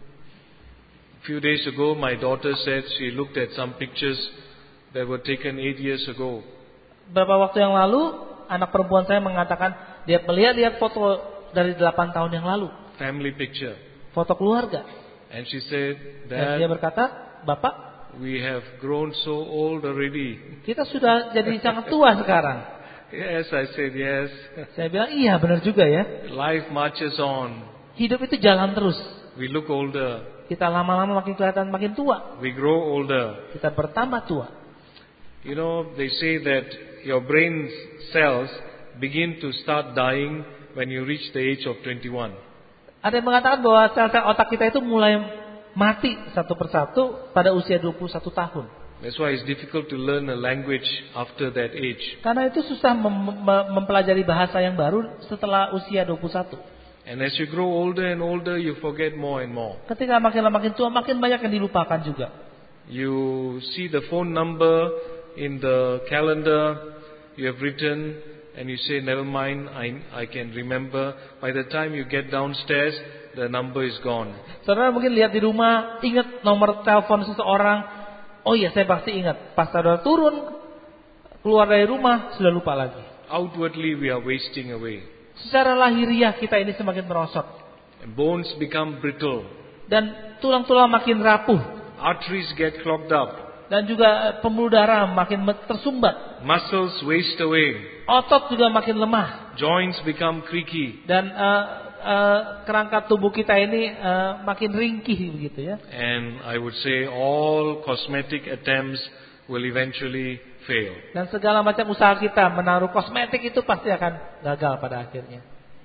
Speaker 2: A few days ago my daughter said she looked at some pictures that were taken 8 years ago.
Speaker 3: Beberapa waktu yang lalu, anak perempuan saya mengatakan dia melihat foto dari 8 tahun yang lalu.
Speaker 2: Family picture.
Speaker 3: Foto keluarga.
Speaker 2: And she said,
Speaker 3: Dan dia
Speaker 2: Dad,
Speaker 3: berkata, Bapak,
Speaker 2: we have grown so old already.
Speaker 3: kita sudah jadi sangat tua sekarang.
Speaker 2: Yes, I said yes.
Speaker 3: Saya bilang, iya benar juga ya.
Speaker 2: Life marches on.
Speaker 3: Hidup itu jalan terus.
Speaker 2: We look older.
Speaker 3: Kita lama-lama makin kelihatan makin tua.
Speaker 2: We grow older.
Speaker 3: Kita bertambah tua.
Speaker 2: You know, they say that your brain cells begin to start dying when you reach the age of 21.
Speaker 3: Ada yang mengatakan bahwa sel-sel otak kita itu mulai mati satu persatu pada usia 21 tahun.
Speaker 2: That's why it's difficult to learn a language after that age.
Speaker 3: Karena itu susah mempelajari bahasa yang baru setelah usia 21.
Speaker 2: And as you grow older and older, you forget more and more.
Speaker 3: Ketika makin lama makin tua, makin banyak yang dilupakan juga.
Speaker 2: You see the phone number in the calendar you have written, and you say, never mind, I can remember. By the time you get downstairs, the number is gone.
Speaker 3: Saudara mungkin lihat di rumah, ingat nomor telepon seseorang. Oh iya, saya pasti ingat. Pas saudara turun, keluar dari rumah, sudah lupa lagi.
Speaker 2: Outwardly, we are wasting away.
Speaker 3: Secara lahiriah kita ini semakin merosot.
Speaker 2: And bones become brittle.
Speaker 3: Dan tulang-tulang makin rapuh.
Speaker 2: Arteries get clogged up.
Speaker 3: Dan juga pembuluh darah makin tersumbat.
Speaker 2: Muscles waste away.
Speaker 3: Otot juga makin lemah.
Speaker 2: Joints become creaky.
Speaker 3: Dan kerangka tubuh kita ini makin ringkih begitu ya.
Speaker 2: And I would say all cosmetic attempts will eventually fail.
Speaker 3: Dan segala macam usaha kita menaruh kosmetik itu pasti akan gagal pada akhirnya.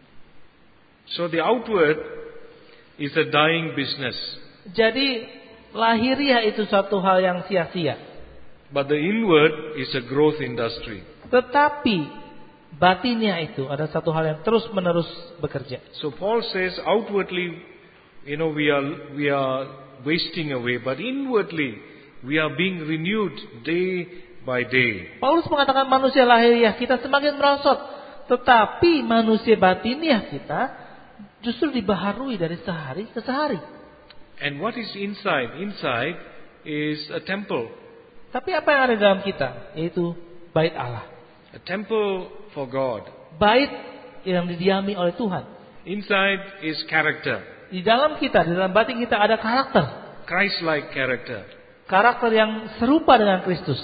Speaker 2: So the outward is a dying business.
Speaker 3: Jadi lahiriah itu suatu hal yang sia-sia.
Speaker 2: But the inward is a growth industry.
Speaker 3: Tetapi batinnya itu ada satu hal yang terus-menerus bekerja.
Speaker 2: So Paul says outwardly, we are wasting away, but inwardly we are being renewed day by day.
Speaker 3: Paulus mengatakan manusia lahiriah kita semakin merosot, tetapi manusia batiniah kita justru dibaharui dari sehari ke sehari.
Speaker 2: And what is inside? Inside is a temple.
Speaker 3: Tapi apa yang ada dalam kita? Yaitu bait Allah.
Speaker 2: A temple for God.
Speaker 3: Bait yang didiami oleh Tuhan.
Speaker 2: Inside is character.
Speaker 3: Di dalam kita, di dalam batin kita ada karakter.
Speaker 2: Christ-like character.
Speaker 3: Karakter yang serupa dengan Kristus.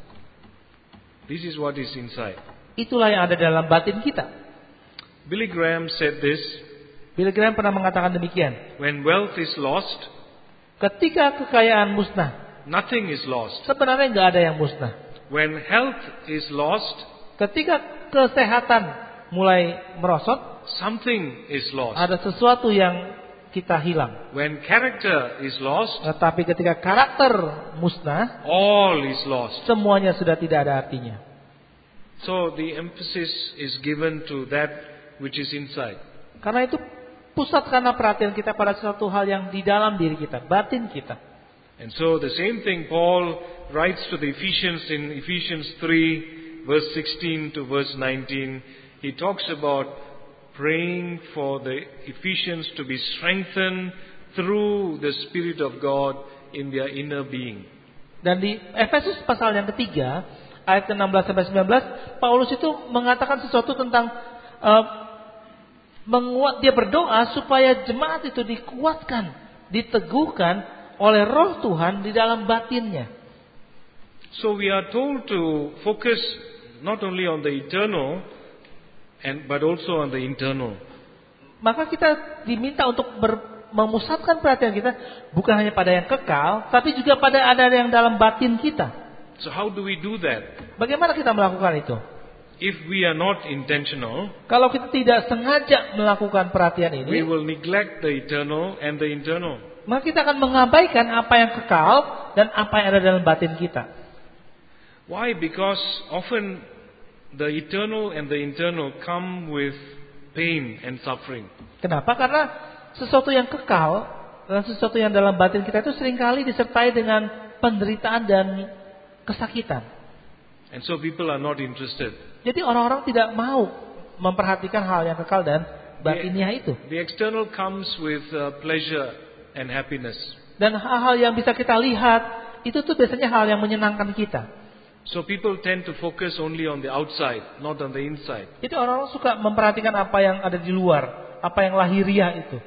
Speaker 2: This is what is inside.
Speaker 3: Itulah yang ada dalam batin kita.
Speaker 2: Billy Graham said this.
Speaker 3: Billy Graham pernah mengatakan demikian.
Speaker 2: When wealth is lost,
Speaker 3: ketika kekayaan musnah,
Speaker 2: nothing is lost.
Speaker 3: Sebenarnya nggak ada yang musnah.
Speaker 2: When health is lost,
Speaker 3: ketika kesehatan mulai merosot,
Speaker 2: something is lost.
Speaker 3: Ada sesuatu yang kita hilang.
Speaker 2: When character is lost,
Speaker 3: tetapi ketika karakter musnah,
Speaker 2: all is lost.
Speaker 3: Semuanya sudah tidak ada artinya.
Speaker 2: So the emphasis is given to that which is inside.
Speaker 3: Karena itu pusatkanlah perhatian kita pada sesuatu hal yang di dalam diri kita, batin kita.
Speaker 2: And so the same thing Paul writes to the Ephesians in Ephesians 3 verse 16 to verse 19. He talks about praying for the Ephesians to be strengthened through the Spirit of God in their inner being.
Speaker 3: Dan di Efesus pasal yang ketiga, ayat 16 sampai 19, Paulus itu mengatakan sesuatu tentang dia berdoa supaya jemaat itu dikuatkan, diteguhkan oleh Roh Tuhan di dalam batinnya.
Speaker 2: So we are told to focus not only on the eternal but also on the internal.
Speaker 3: Maka kita diminta untuk memusatkan perhatian kita bukan hanya pada yang kekal, tapi juga pada ada yang dalam batin kita.
Speaker 2: So how do we do that?
Speaker 3: Bagaimana kita melakukan itu?
Speaker 2: If we are not intentional,
Speaker 3: kalau kita tidak sengaja melakukan perhatian ini,
Speaker 2: we will neglect the eternal and the internal.
Speaker 3: Maka kita akan mengabaikan apa yang kekal dan apa yang ada dalam batin kita.
Speaker 2: Why? Because often the eternal and the internal come with pain and suffering.
Speaker 3: Kenapa? Karena sesuatu yang kekal dan sesuatu yang dalam batin kita itu seringkali disertai dengan penderitaan dan kesakitan.
Speaker 2: And so people are not interested.
Speaker 3: Jadi orang-orang tidak mau memperhatikan hal yang kekal dan batinnya itu.
Speaker 2: The external comes with pleasure and happiness.
Speaker 3: Dan hal-hal yang bisa kita lihat itu tuh biasanya hal yang menyenangkan kita.
Speaker 2: So people tend to focus only on the outside, not on the inside.
Speaker 3: Jadi orang-orang suka memperhatikan apa yang ada di luar, apa yang lahiriah itu.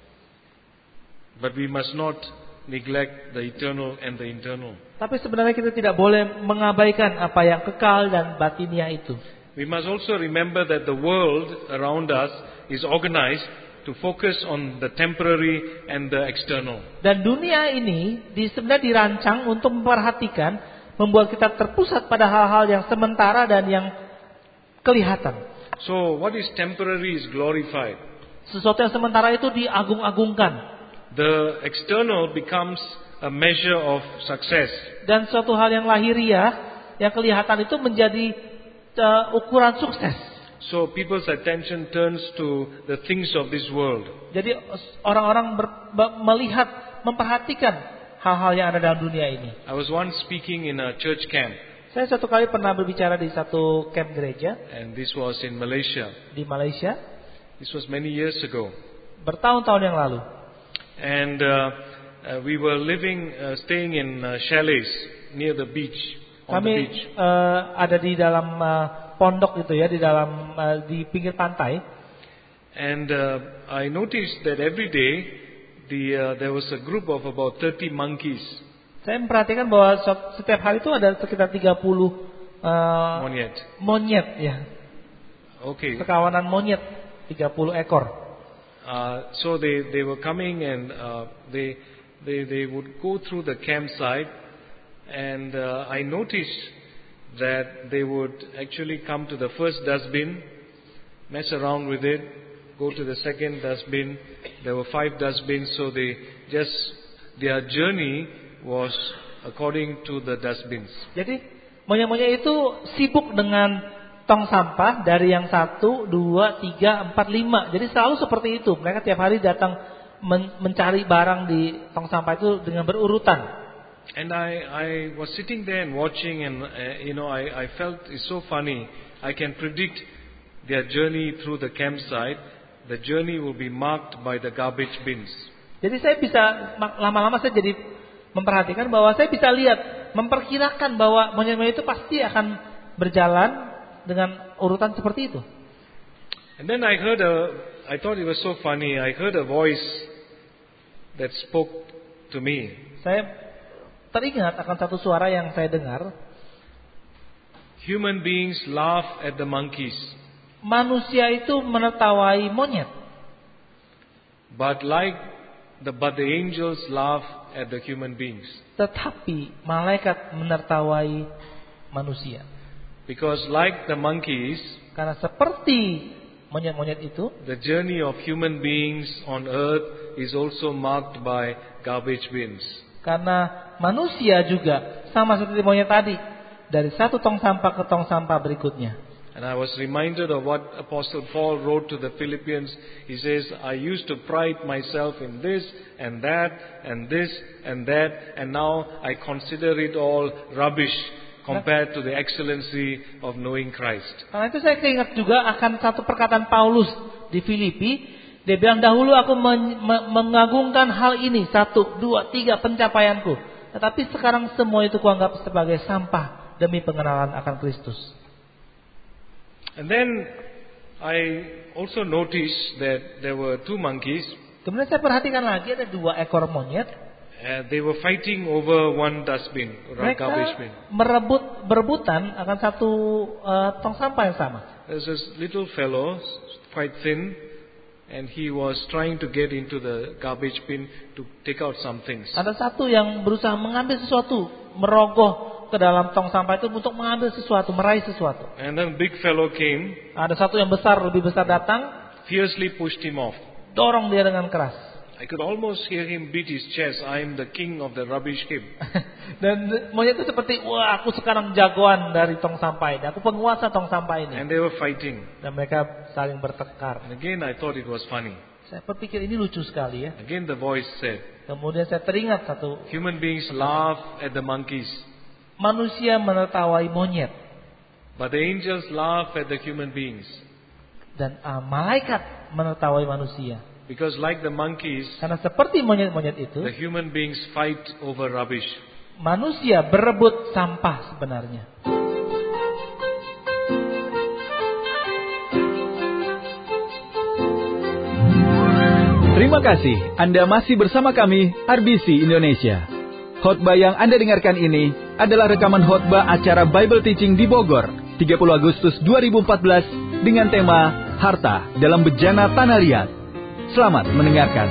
Speaker 2: But we must not neglect the eternal and the internal.
Speaker 3: Tapi sebenarnya kita tidak boleh mengabaikan apa yang kekal dan batiniah itu.
Speaker 2: We must also remember that the world around us is organized to focus on the temporary and the external.
Speaker 3: Dan dunia ini sebenarnya dirancang untuk memperhatikan, membuat kita terpusat pada hal-hal yang sementara dan yang kelihatan.
Speaker 2: So what is temporary is glorified.
Speaker 3: Sesuatu yang sementara itu diagung-agungkan.
Speaker 2: The external becomes a measure of success.
Speaker 3: Dan suatu hal yang lahiriah, yang kelihatan itu menjadi ukuran sukses.
Speaker 2: So people's attention turns to the things of this world.
Speaker 3: Jadi orang-orang melihat, memperhatikan hal-hal yang ada dalam dunia ini.
Speaker 2: I was once speaking in a church camp.
Speaker 3: Saya suatu kali pernah berbicara di satu camp gereja.
Speaker 2: And this was in Malaysia.
Speaker 3: Di Malaysia.
Speaker 2: This was many years ago.
Speaker 3: Bertahun-tahun yang lalu.
Speaker 2: And we were staying in chalets near the beach.
Speaker 3: Kami ada di dalam pondok itu ya, di pinggir pantai.
Speaker 2: And I noticed that every day there was a group of about 30 monkeys.
Speaker 3: Saya memperhatikan bahwa setiap hari itu ada sekitar 30 monyet ya.
Speaker 2: Okay.
Speaker 3: Sekawanan monyet 30 ekor.
Speaker 2: So they were coming and they would go through the campsite, and I noticed that they would actually come to the first dustbin, mess around with it, go to the second dustbin. There were 5 dustbins, so their journey was according to the dustbins.
Speaker 3: Jadi monyet-monyet itu sibuk dengan tong sampah dari yang 1, 2, 3, 4, 5. Jadi selalu seperti itu. Mereka tiap hari datang mencari barang di tong sampah itu dengan berurutan.
Speaker 2: And I was sitting there and watching, and I felt it's so funny. I can predict their journey through the campsite. The journey will be marked by the garbage bins. Jadi
Speaker 3: saya bisa lama-lama saya jadi memperhatikan bahwa saya bisa lihat, memperkirakan bahwa monyet-monyet itu pasti akan berjalan dengan urutan seperti itu.
Speaker 2: And then I thought it was so funny. I heard a voice that spoke to me.
Speaker 3: Saya teringat akan satu suara yang saya dengar.
Speaker 2: Human beings laugh at the monkeys.
Speaker 3: Manusia itu menertawai monyet.
Speaker 2: But the angels laugh at the human beings.
Speaker 3: Tetapi malaikat menertawai manusia.
Speaker 2: Because like the monkeys,
Speaker 3: karena seperti monyet-monyet itu,
Speaker 2: the journey of human beings on earth is also marked by garbage bins.
Speaker 3: Karena manusia juga sama seperti monyet tadi, dari satu tong sampah ke tong sampah berikutnya.
Speaker 2: And I was reminded of what Apostle Paul wrote to the Philippians. He says, I used to pride myself in this and that and this and that, and now I consider it all rubbish compared to the excellency of knowing Christ.
Speaker 3: Karena itu saya keingat juga akan satu perkataan Paulus di Filipi. Dia bilang, dahulu aku mengagungkan hal ini, 1, 2, 3 pencapaianku. Tetapi sekarang semua itu kuanggap sebagai sampah demi pengenalan akan Kristus.
Speaker 2: And then I also noticed that there were 2 monkeys.
Speaker 3: Kemudian saya perhatikan lagi ada 2 ekor monyet.
Speaker 2: They were fighting over one dustbin, or garbage bin.
Speaker 3: Mereka berebutan akan satu tong sampah yang sama.
Speaker 2: There's this little fellow, quite thin, and he was trying to get into the garbage bin to take out some things.
Speaker 3: Ada satu yang berusaha mengambil sesuatu, merogoh ke dalam tong sampah itu untuk mengambil sesuatu, meraih sesuatu.
Speaker 2: And then big fellow came.
Speaker 3: Ada satu yang besar, lebih besar datang,
Speaker 2: Fiercely pushed him off.
Speaker 3: dorong dia dengan keras.
Speaker 2: I could almost hear him beat his chest. I am the king of the rubbish heap.
Speaker 3: Dan monyet itu seperti, wah aku sekarang jagoan dari tong sampah ini. Aku penguasa tong sampah ini.
Speaker 2: And they were fighting.
Speaker 3: Dan mereka saling bertengkar.
Speaker 2: And again I thought it was funny.
Speaker 3: Saya berpikir ini lucu sekali ya.
Speaker 2: Again the voice said,
Speaker 3: Kemudian saya teringat satu,
Speaker 2: human beings laugh at the monkeys,
Speaker 3: manusia menertawai monyet.
Speaker 2: but the angels laugh at the human beings.
Speaker 3: Dan malaikat menertawai manusia.
Speaker 2: Because like the monkeys,
Speaker 3: Karena seperti monyet-monyet itu,
Speaker 2: the human beings fight over rubbish.
Speaker 3: manusia berebut sampah sebenarnya.
Speaker 1: Terima kasih Anda masih bersama kami RBC Indonesia. Khotbah yang Anda dengarkan ini adalah rekaman khotbah acara Bible Teaching di Bogor 30 Agustus 2014 dengan tema Harta dalam Bejana Tanah Liat. Selamat mendengarkan.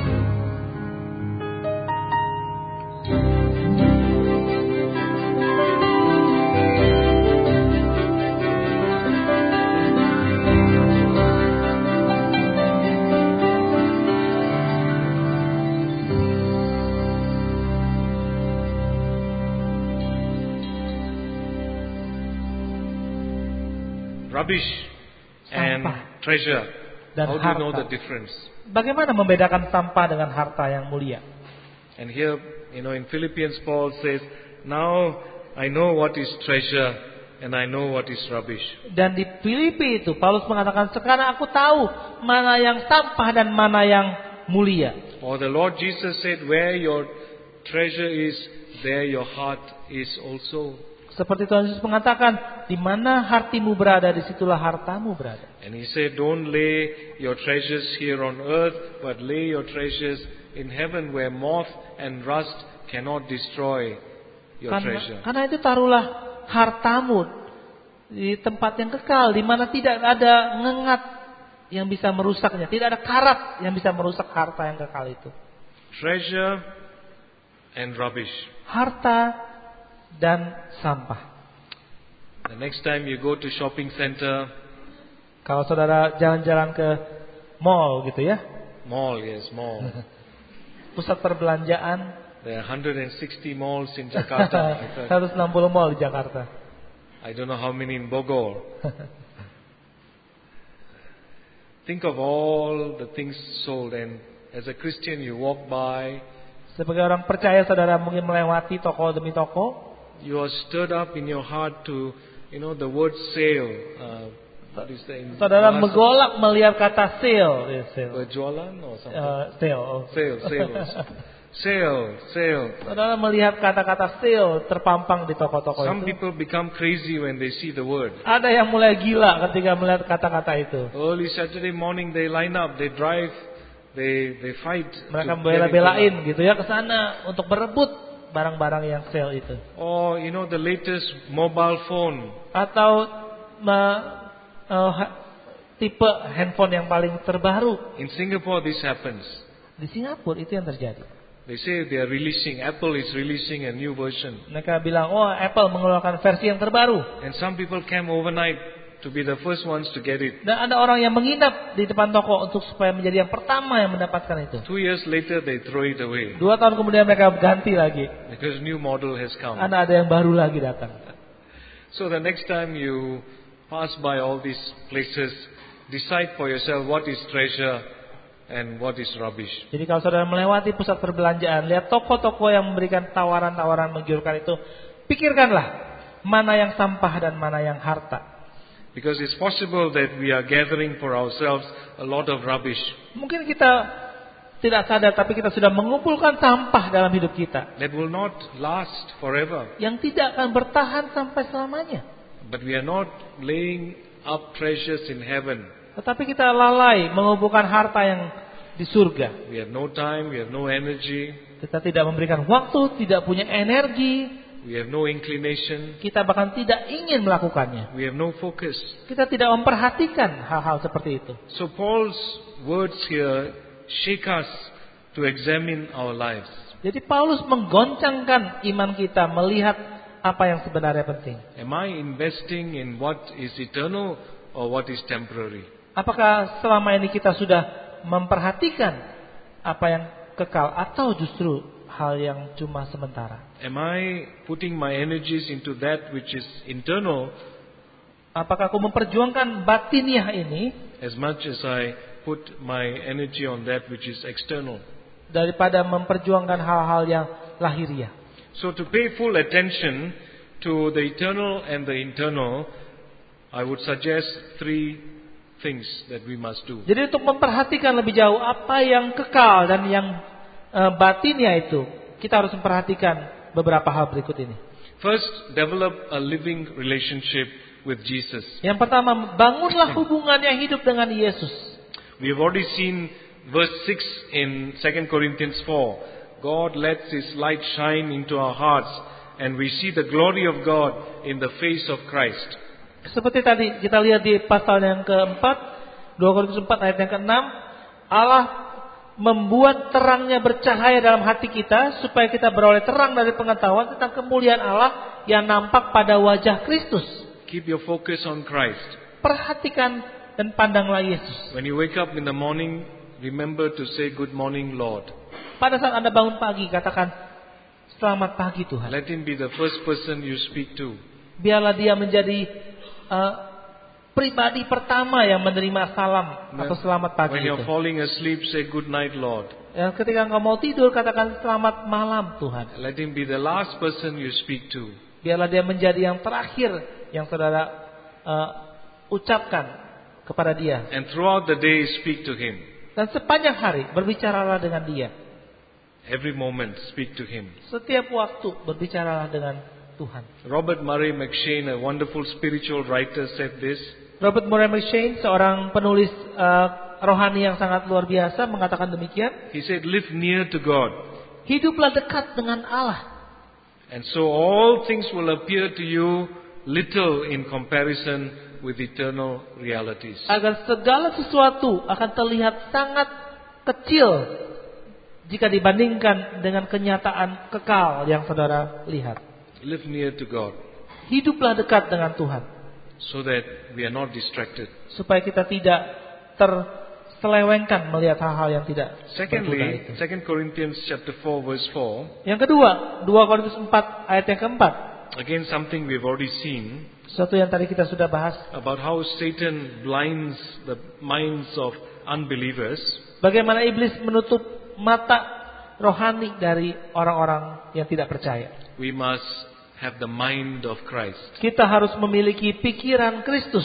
Speaker 2: Rubbish and
Speaker 3: Sampah
Speaker 2: treasure.
Speaker 3: dan
Speaker 2: How do you know
Speaker 3: harta.
Speaker 2: the difference?
Speaker 3: Bagaimana membedakan sampah dengan harta yang mulia?
Speaker 2: And here, in Philippians, Paul says, now I know what is treasure and I know what is rubbish.
Speaker 3: Dan di Filipi itu Paulus mengatakan, sekarang aku tahu mana yang sampah dan mana yang mulia.
Speaker 2: Or the Lord Jesus said, where your treasure is, there your heart is also.
Speaker 3: Seperti Tuhan Yesus mengatakan, di mana hatimu berada, disitulah hartamu berada.
Speaker 2: And he said, don't lay your treasures here on earth, but lay your treasures in heaven where moth and rust cannot destroy your treasure.
Speaker 3: Karena itu taruhlah hartamu di tempat yang kekal, di mana tidak ada ngengat yang bisa merusaknya, tidak ada karat yang bisa merusak harta yang kekal itu.
Speaker 2: Treasure and rubbish.
Speaker 3: Harta dan sampah.
Speaker 2: The next time you go to shopping center,
Speaker 3: Kalau saudara jalan-jalan ke mall gitu ya,
Speaker 2: mall, yes, mall.
Speaker 3: pusat perbelanjaan,
Speaker 2: There are 160 malls in Jakarta.
Speaker 3: 160 mall di Jakarta.
Speaker 2: I don't know how many in Bogor. Think of all the things sold, and as a Christian you walk by,
Speaker 3: Sebagai orang percaya, saudara mungkin melewati toko demi toko.
Speaker 2: you are stirred up in your heart to, the word sale. What is the in
Speaker 3: Saudara
Speaker 2: Bahasa-
Speaker 3: menggolak melihat kata sale.
Speaker 2: Berjualan or something?
Speaker 3: Sale.
Speaker 2: Sale.
Speaker 3: Saudara melihat kata-kata sale terpampang di toko-toko
Speaker 2: Some
Speaker 3: itu.
Speaker 2: people become crazy when they see the word.
Speaker 3: Ada yang mulai gila ketika melihat kata-kata itu.
Speaker 2: Early Saturday morning they line up, they drive, they fight.
Speaker 3: Mereka
Speaker 2: to get
Speaker 3: bela-belain
Speaker 2: into
Speaker 3: gitu ya ke sana untuk berebut barang-barang yang sale itu.
Speaker 2: that. Or the latest mobile phone.
Speaker 3: Atau tipe handphone yang paling terbaru.
Speaker 2: In Singapore this happens.
Speaker 3: Di Singapura itu yang terjadi.
Speaker 2: They say they are releasing, Apple is releasing a new version.
Speaker 3: Mereka bilang, oh Apple mengeluarkan versi yang terbaru.
Speaker 2: And some people came overnight to be the first ones to get it.
Speaker 3: Dan ada orang yang menginap di depan toko untuk supaya menjadi yang pertama yang mendapatkan itu.
Speaker 2: 2 years later they throw it away
Speaker 3: 2 tahun kemudian mereka ganti lagi.
Speaker 2: because new model has come.
Speaker 3: Karena ada yang baru lagi datang.
Speaker 2: So the next time you pass by all these places, decide for yourself what is treasure and what is rubbish.
Speaker 3: Jadi kalau saudara melewati pusat perbelanjaan, lihat toko-toko yang memberikan tawaran-tawaran menggiurkan itu, pikirkanlah mana yang sampah dan mana yang harta.
Speaker 2: Because it's possible that we are gathering for ourselves a lot of rubbish.
Speaker 3: Mungkin kita tidak sadar, tapi kita sudah mengumpulkan sampah dalam hidup kita.
Speaker 2: That will not last forever.
Speaker 3: Yang tidak akan bertahan sampai selamanya.
Speaker 2: But we are not laying up treasures in heaven.
Speaker 3: Tetapi kita lalai mengumpulkan harta yang di surga.
Speaker 2: We have no time, we have no energy.
Speaker 3: Kita tidak memberikan waktu, tidak punya energi.
Speaker 2: We have no inclination.
Speaker 3: Kita bahkan tidak ingin melakukannya.
Speaker 2: We have no focus.
Speaker 3: Kita tidak memperhatikan hal-hal seperti itu.
Speaker 2: So Paul's words here shake us to examine our lives.
Speaker 3: Jadi Paulus menggoncangkan iman kita melihat apa yang sebenarnya penting.
Speaker 2: Am I investing in what is eternal or what is temporary?
Speaker 3: Apakah selama ini kita sudah memperhatikan apa yang kekal atau justru hal yang cuma sementara?
Speaker 2: Am I putting my energies into that which is internal
Speaker 3: Apakah aku memperjuangkan batiniah ini
Speaker 2: as much as I put my energy on that which is external?
Speaker 3: daripada memperjuangkan hal-hal yang lahiriah?
Speaker 2: So to pay full attention to the eternal and the internal, I would suggest 3 things that we must do.
Speaker 3: Jadi untuk memperhatikan lebih jauh apa yang kekal dan yang batiniah itu, kita harus memperhatikan beberapa hal berikut ini.
Speaker 2: First, develop a living relationship with Jesus.
Speaker 3: Yang pertama, bangunlah hubungan yang hidup dengan Yesus.
Speaker 2: We have already seen verse 6 in 2 Corinthians 4. God lets His light shine into our hearts and we see the glory of God in the face of Christ.
Speaker 3: Seperti tadi kita lihat di pasal yang keempat, 2 Korintus 4 ayat yang ke-6, Allah membuat terangnya bercahaya dalam hati kita supaya kita beroleh terang dari pengetahuan tentang kemuliaan Allah yang nampak pada wajah Kristus.
Speaker 2: Keep your focus on Christ.
Speaker 3: Perhatikan dan pandanglah Yesus.
Speaker 2: When you wake up in the morning, remember to say good morning Lord.
Speaker 3: Pada saat Anda bangun pagi, katakan selamat pagi Tuhan.
Speaker 2: Let Him be the first person you speak to.
Speaker 3: Biarlah dia menjadi pribadi pertama yang menerima salam atau selamat pagi
Speaker 2: When
Speaker 3: itu.
Speaker 2: you're falling asleep, say good night Lord.
Speaker 3: Ketika engkau mau tidur, katakan selamat malam Tuhan.
Speaker 2: Let Him be the last person you speak to.
Speaker 3: Biarlah dia menjadi yang terakhir yang saudara ucapkan kepada dia.
Speaker 2: And throughout the day, speak to Him.
Speaker 3: Dan sepanjang hari berbicaralah dengan dia.
Speaker 2: Every moment, speak to Him.
Speaker 3: Setiap waktu berbicaralah dengan Tuhan.
Speaker 2: Robert Murray McCheyne, a wonderful spiritual writer, said this.
Speaker 3: Robert Murray McCheyne, seorang penulis rohani yang sangat luar biasa, mengatakan demikian.
Speaker 2: He said, live near to God.
Speaker 3: Hiduplah dekat dengan Allah.
Speaker 2: And so all things will appear to you little in comparison with eternal realities.
Speaker 3: Agar segala sesuatu akan terlihat sangat kecil jika dibandingkan dengan kenyataan kekal yang saudara lihat.
Speaker 2: Live near to God.
Speaker 3: Hiduplah dekat dengan Tuhan.
Speaker 2: So that we are not distracted.
Speaker 3: Supaya kita tidak terselewengkan melihat hal-hal yang tidak
Speaker 2: Secondly,
Speaker 3: berguna itu.
Speaker 2: 2 Corinthians chapter 4 verse 4.
Speaker 3: Yang kedua, 2 Korintus 4 ayat yang keempat.
Speaker 2: Again something we've already seen.
Speaker 3: Sesuatu yang tadi kita sudah bahas.
Speaker 2: About how Satan blinds the minds of unbelievers.
Speaker 3: Bagaimana iblis menutup mata rohani dari orang-orang yang tidak percaya.
Speaker 2: We must have the mind of Christ.
Speaker 3: Kita harus memiliki pikiran Kristus.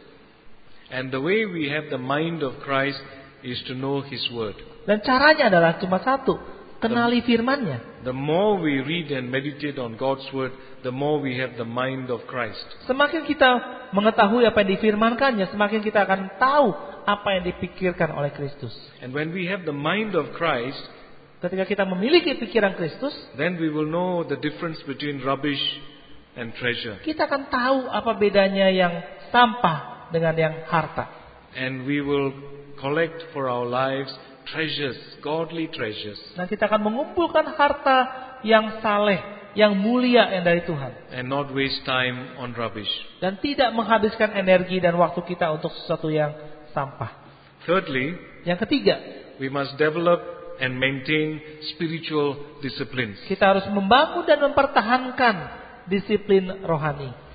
Speaker 2: And the way we have the mind of Christ is to know His word.
Speaker 3: Dan caranya adalah cuma satu, kenali firman-Nya.
Speaker 2: The more we read and meditate on God's word, the more we have the mind of Christ.
Speaker 3: Semakin kita mengetahui apa yang difirmankannya, semakin kita akan tahu apa yang dipikirkan oleh Kristus.
Speaker 2: And when we have the mind of Christ,
Speaker 3: ketika kita memiliki pikiran Kristus,
Speaker 2: then we will know the difference between rubbish and treasure.
Speaker 3: kita akan tahu apa bedanya yang sampah dengan yang harta.
Speaker 2: And we will collect for our lives treasures, godly treasures.
Speaker 3: Nah, kita akan mengumpulkan harta yang saleh, yang mulia yang dari Tuhan.
Speaker 2: And not waste time on rubbish.
Speaker 3: Dan tidak menghabiskan energi dan waktu kita untuk sesuatu yang sampah.
Speaker 2: Thirdly,
Speaker 3: Yang ketiga,
Speaker 2: we must develop and maintain spiritual disciplines.
Speaker 3: kita harus membangun dan mempertahankan disiplin rohani.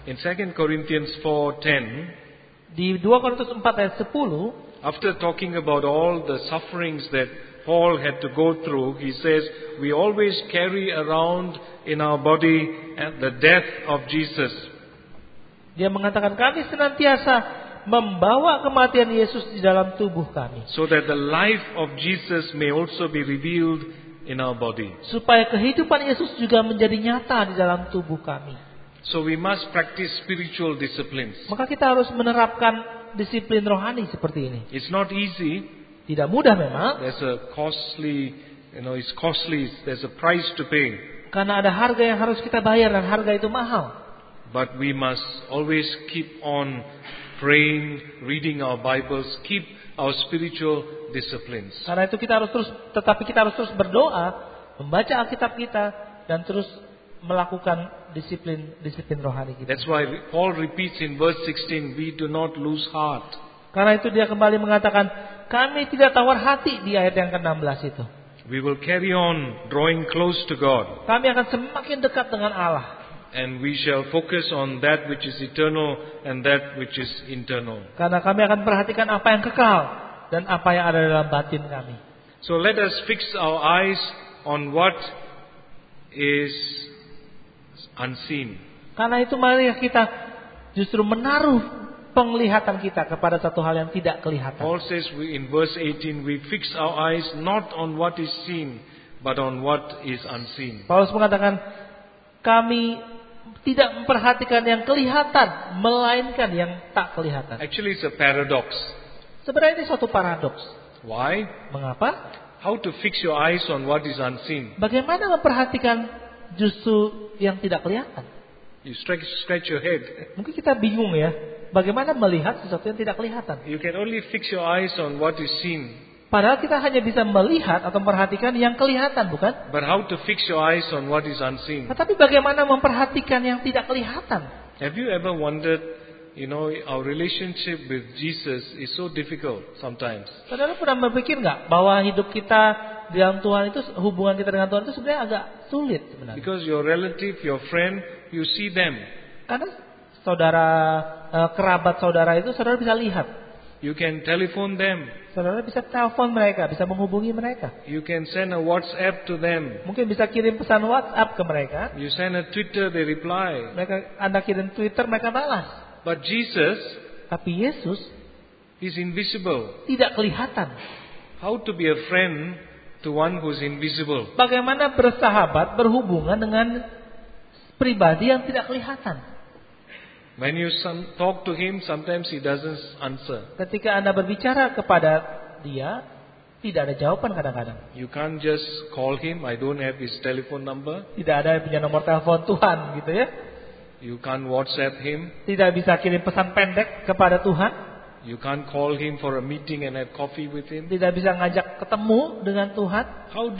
Speaker 2: In 2 Corinthians 4:10,
Speaker 3: Di 2 Korintus 4 ayat 10,
Speaker 2: after talking about all the sufferings that Paul had to go through, he says, we always carry around in our body the death of Jesus.
Speaker 3: dia mengatakan kami senantiasa membawa kematian Yesus di dalam tubuh kami,
Speaker 2: So that the life of Jesus may also be revealed in our body.
Speaker 3: supaya kehidupan Yesus juga menjadi nyata di dalam tubuh kami.
Speaker 2: So we must practice spiritual disciplines.
Speaker 3: Maka kita harus menerapkan disiplin rohani seperti ini.
Speaker 2: It's not easy.
Speaker 3: Tidak mudah memang,
Speaker 2: There's a costly, it's costly. There's a price to pay.
Speaker 3: karena ada harga yang harus kita bayar dan harga itu mahal.
Speaker 2: But we must always keep on praying, reading our Bibles, keep our spiritual disciplines.
Speaker 3: Karena itu kita harus terus berdoa, membaca Alkitab kita dan terus melakukan disiplin rohani kita.
Speaker 2: That's why Paul repeats in verse 16, we do not lose heart.
Speaker 3: Karena itu dia kembali mengatakan, kami tidak tawar hati di ayat yang ke-16 itu.
Speaker 2: We will carry on drawing close to God.
Speaker 3: Kami akan semakin dekat dengan Allah.
Speaker 2: And we shall focus on that which is eternal and that which is internal.
Speaker 3: Karena kami akan perhatikan apa yang kekal dan apa yang ada dalam batin kami.
Speaker 2: So let us fix our eyes on what is unseen.
Speaker 3: Karena itu mari kita justru menaruh penglihatan kita kepada satu hal yang tidak kelihatan.
Speaker 2: Paul says in verse 18, we fix our eyes not on what is seen, but on what is unseen.
Speaker 3: Paulus mengatakan, kami tidak memperhatikan yang kelihatan, melainkan yang tak kelihatan.
Speaker 2: Actually, it's a paradox.
Speaker 3: Sebenarnya ini suatu paradoks.
Speaker 2: Why?
Speaker 3: Mengapa?
Speaker 2: How to fix your eyes on what is unseen?
Speaker 3: Bagaimana memperhatikan justru yang tidak kelihatan?
Speaker 2: You scratch your head.
Speaker 3: Mungkin kita bingung ya, bagaimana melihat sesuatu yang tidak kelihatan.
Speaker 2: You can only fix your eyes on what is seen.
Speaker 3: Padahal kita hanya bisa melihat atau memperhatikan yang kelihatan, bukan?
Speaker 2: But how to fix your eyes on what is unseen?
Speaker 3: Tetapi bagaimana memperhatikan yang tidak kelihatan?
Speaker 2: Have you ever wondered, our relationship with Jesus is so difficult sometimes.
Speaker 3: Saudara pernah berpikir nggak bahwa hidup kita di dalam Tuhan itu, hubungan kita dengan Tuhan itu sebenarnya agak sulit sebenarnya?
Speaker 2: Because your relative, your friend, you see them.
Speaker 3: Karena kerabat saudara itu saudara bisa lihat.
Speaker 2: You can telephone them.
Speaker 3: Saudara bisa telepon mereka, bisa menghubungi mereka.
Speaker 2: You can send a WhatsApp to them.
Speaker 3: Mungkin bisa kirim pesan WhatsApp ke mereka.
Speaker 2: You send a Twitter, they reply.
Speaker 3: Anda kirim Twitter, mereka balas.
Speaker 2: But Jesus,
Speaker 3: tapi Yesus
Speaker 2: is invisible.
Speaker 3: Tidak kelihatan.
Speaker 2: How to be a friend to one who is invisible?
Speaker 3: Bagaimana bersahabat, berhubungan dengan pribadi yang tidak kelihatan?
Speaker 2: When you talk to him, sometimes he doesn't answer.
Speaker 3: Ketika Anda berbicara kepada dia, tidak ada jawaban kadang-kadang.
Speaker 2: You can't just call him. I don't have his telephone number.
Speaker 3: Tidak ada yang punya nomor telepon Tuhan, gitu ya.
Speaker 2: You can't WhatsApp him.
Speaker 3: Tidak bisa kirim pesan pendek kepada Tuhan.
Speaker 2: You can't call him for a meeting and have coffee with him.
Speaker 3: Tidak bisa ngajak ketemu dengan Tuhan.
Speaker 2: How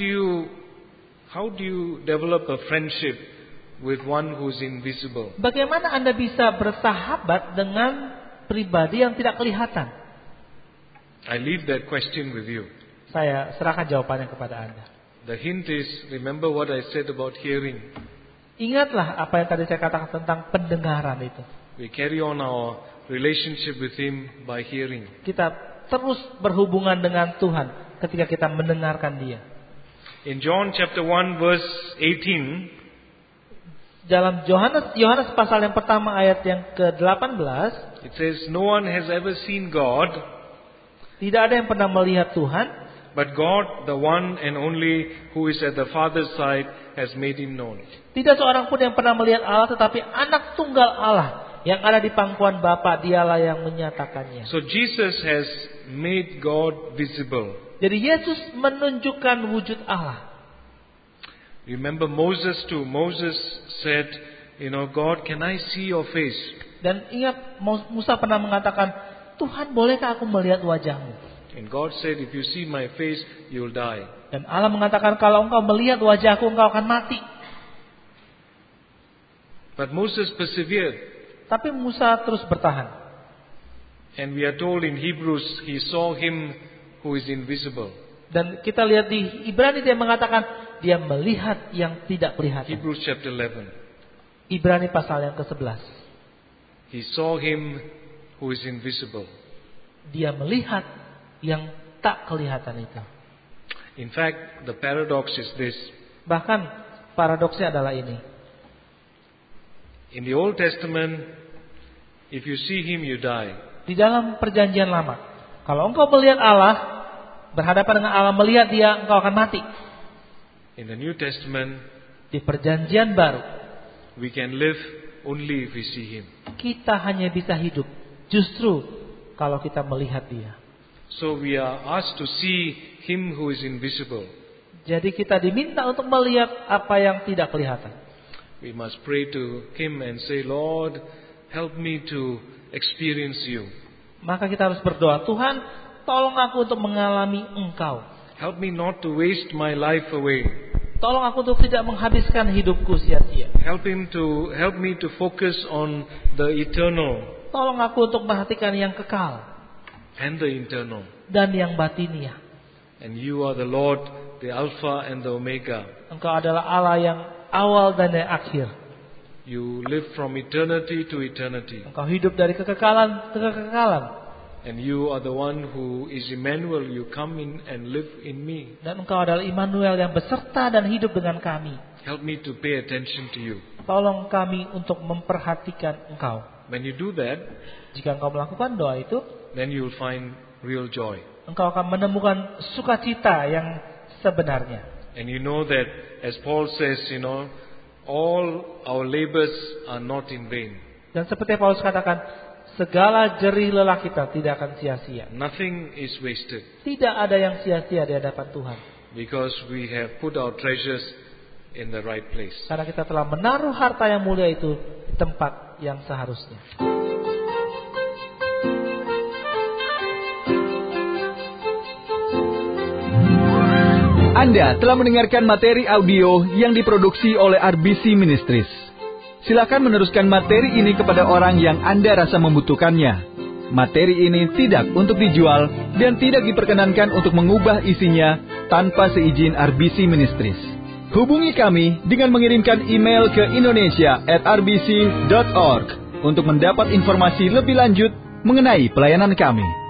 Speaker 2: do you develop a friendship with one who's invisible?
Speaker 3: Bagaimana Anda bisa bersahabat dengan pribadi yang tidak kelihatan?
Speaker 2: I leave that question with you.
Speaker 3: Saya serahkan jawabannya kepada Anda.
Speaker 2: The hint is, remember what I said about hearing.
Speaker 3: Ingatlah apa yang tadi saya katakan tentang pendengaran itu.
Speaker 2: We carry on our relationship with him by hearing.
Speaker 3: Kita terus berhubungan dengan Tuhan ketika kita mendengarkan dia.
Speaker 2: In John chapter 1 verse 18,
Speaker 3: dalam Yohanes pasal yang pertama ayat yang ke-18,
Speaker 2: it says, no one has ever seen God,
Speaker 3: tidak ada yang pernah melihat Tuhan,
Speaker 2: but God, the one and only who is at the Father's side, has made him known.
Speaker 3: Tidak seorang pun yang pernah melihat Allah, tetapi anak tunggal Allah yang ada di pangkuan Bapa, dialah yang menyatakannya.
Speaker 2: So Jesus has made God visible.
Speaker 3: Jadi Yesus menunjukkan wujud Allah.
Speaker 2: Remember Moses too. Moses said, God, can I see your face?
Speaker 3: Dan ingat Musa pernah mengatakan, Tuhan, bolehkah aku melihat wajahmu?
Speaker 2: And God said, if you see my face, you'll die.
Speaker 3: Dan Allah mengatakan, kalau engkau melihat wajahku, engkau akan mati.
Speaker 2: But Moses persevered.
Speaker 3: Tapi Musa terus bertahan.
Speaker 2: And we are told in Hebrews, he saw him who is invisible.
Speaker 3: Dan kita lihat di Ibrani dia mengatakan, dia melihat yang tidak kelihatan.
Speaker 2: Hebrews chapter 11.
Speaker 3: Ibrani pasal yang ke-11.
Speaker 2: He saw him who is invisible.
Speaker 3: Dia melihat yang tak kelihatan itu.
Speaker 2: In fact, the paradox is this.
Speaker 3: Bahkan paradoksnya adalah ini.
Speaker 2: In the Old Testament, if you see him, you die.
Speaker 3: Di dalam perjanjian lama, kalau engkau melihat Allah, berhadapan dengan Allah, melihat dia, engkau akan mati.
Speaker 2: In the New Testament,
Speaker 3: Di perjanjian baru,
Speaker 2: we can live only if we see him.
Speaker 3: kita hanya bisa hidup justru kalau kita melihat dia.
Speaker 2: So we are asked to see him who is invisible.
Speaker 3: Jadi kita diminta untuk melihat apa yang tidak kelihatan.
Speaker 2: We must pray to him and say, Lord, help me to experience you.
Speaker 3: Maka kita harus berdoa, Tuhan, tolong aku untuk mengalami Engkau.
Speaker 2: Help me not to waste my life away.
Speaker 3: Tolong aku untuk tidak menghabiskan hidupku sia-sia.
Speaker 2: Help me to focus on the eternal
Speaker 3: Tolong aku untuk memperhatikan yang kekal
Speaker 2: and the internal.
Speaker 3: dan yang batinia.
Speaker 2: And you are the Lord, the Alpha and the Omega.
Speaker 3: Engkau adalah Allah yang awal dan yang akhir.
Speaker 2: You live from eternity to eternity.
Speaker 3: Engkau hidup dari kekekalan ke kekekalan.
Speaker 2: And you are the one who is Emmanuel. You come in and live in me.
Speaker 3: Dan Engkau adalah Immanuel yang beserta dan hidup dengan kami.
Speaker 2: Help me to pay attention to you.
Speaker 3: Tolong kami untuk memperhatikan Engkau.
Speaker 2: When you do that,
Speaker 3: Jika Engkau melakukan doa itu,
Speaker 2: then you will find real joy.
Speaker 3: Engkau akan menemukan sukacita yang sebenarnya.
Speaker 2: And you know that, as Paul says, all our labors are not in vain.
Speaker 3: Dan seperti Paulus katakan, segala jerih lelah kita tidak akan sia-sia.
Speaker 2: Nothing is wasted
Speaker 3: Tidak ada yang sia-sia di hadapan Tuhan.
Speaker 2: because we have put our treasures in the right place.
Speaker 3: Karena kita telah menaruh harta yang mulia itu di tempat yang seharusnya.
Speaker 1: Anda telah mendengarkan materi audio yang diproduksi oleh RBC Ministries. Silakan meneruskan materi ini kepada orang yang Anda rasa membutuhkannya. Materi ini tidak untuk dijual dan tidak diperkenankan untuk mengubah isinya tanpa seizin RBC Ministries. Hubungi kami dengan mengirimkan email ke indonesia@rbc.org untuk mendapat informasi lebih lanjut mengenai pelayanan kami.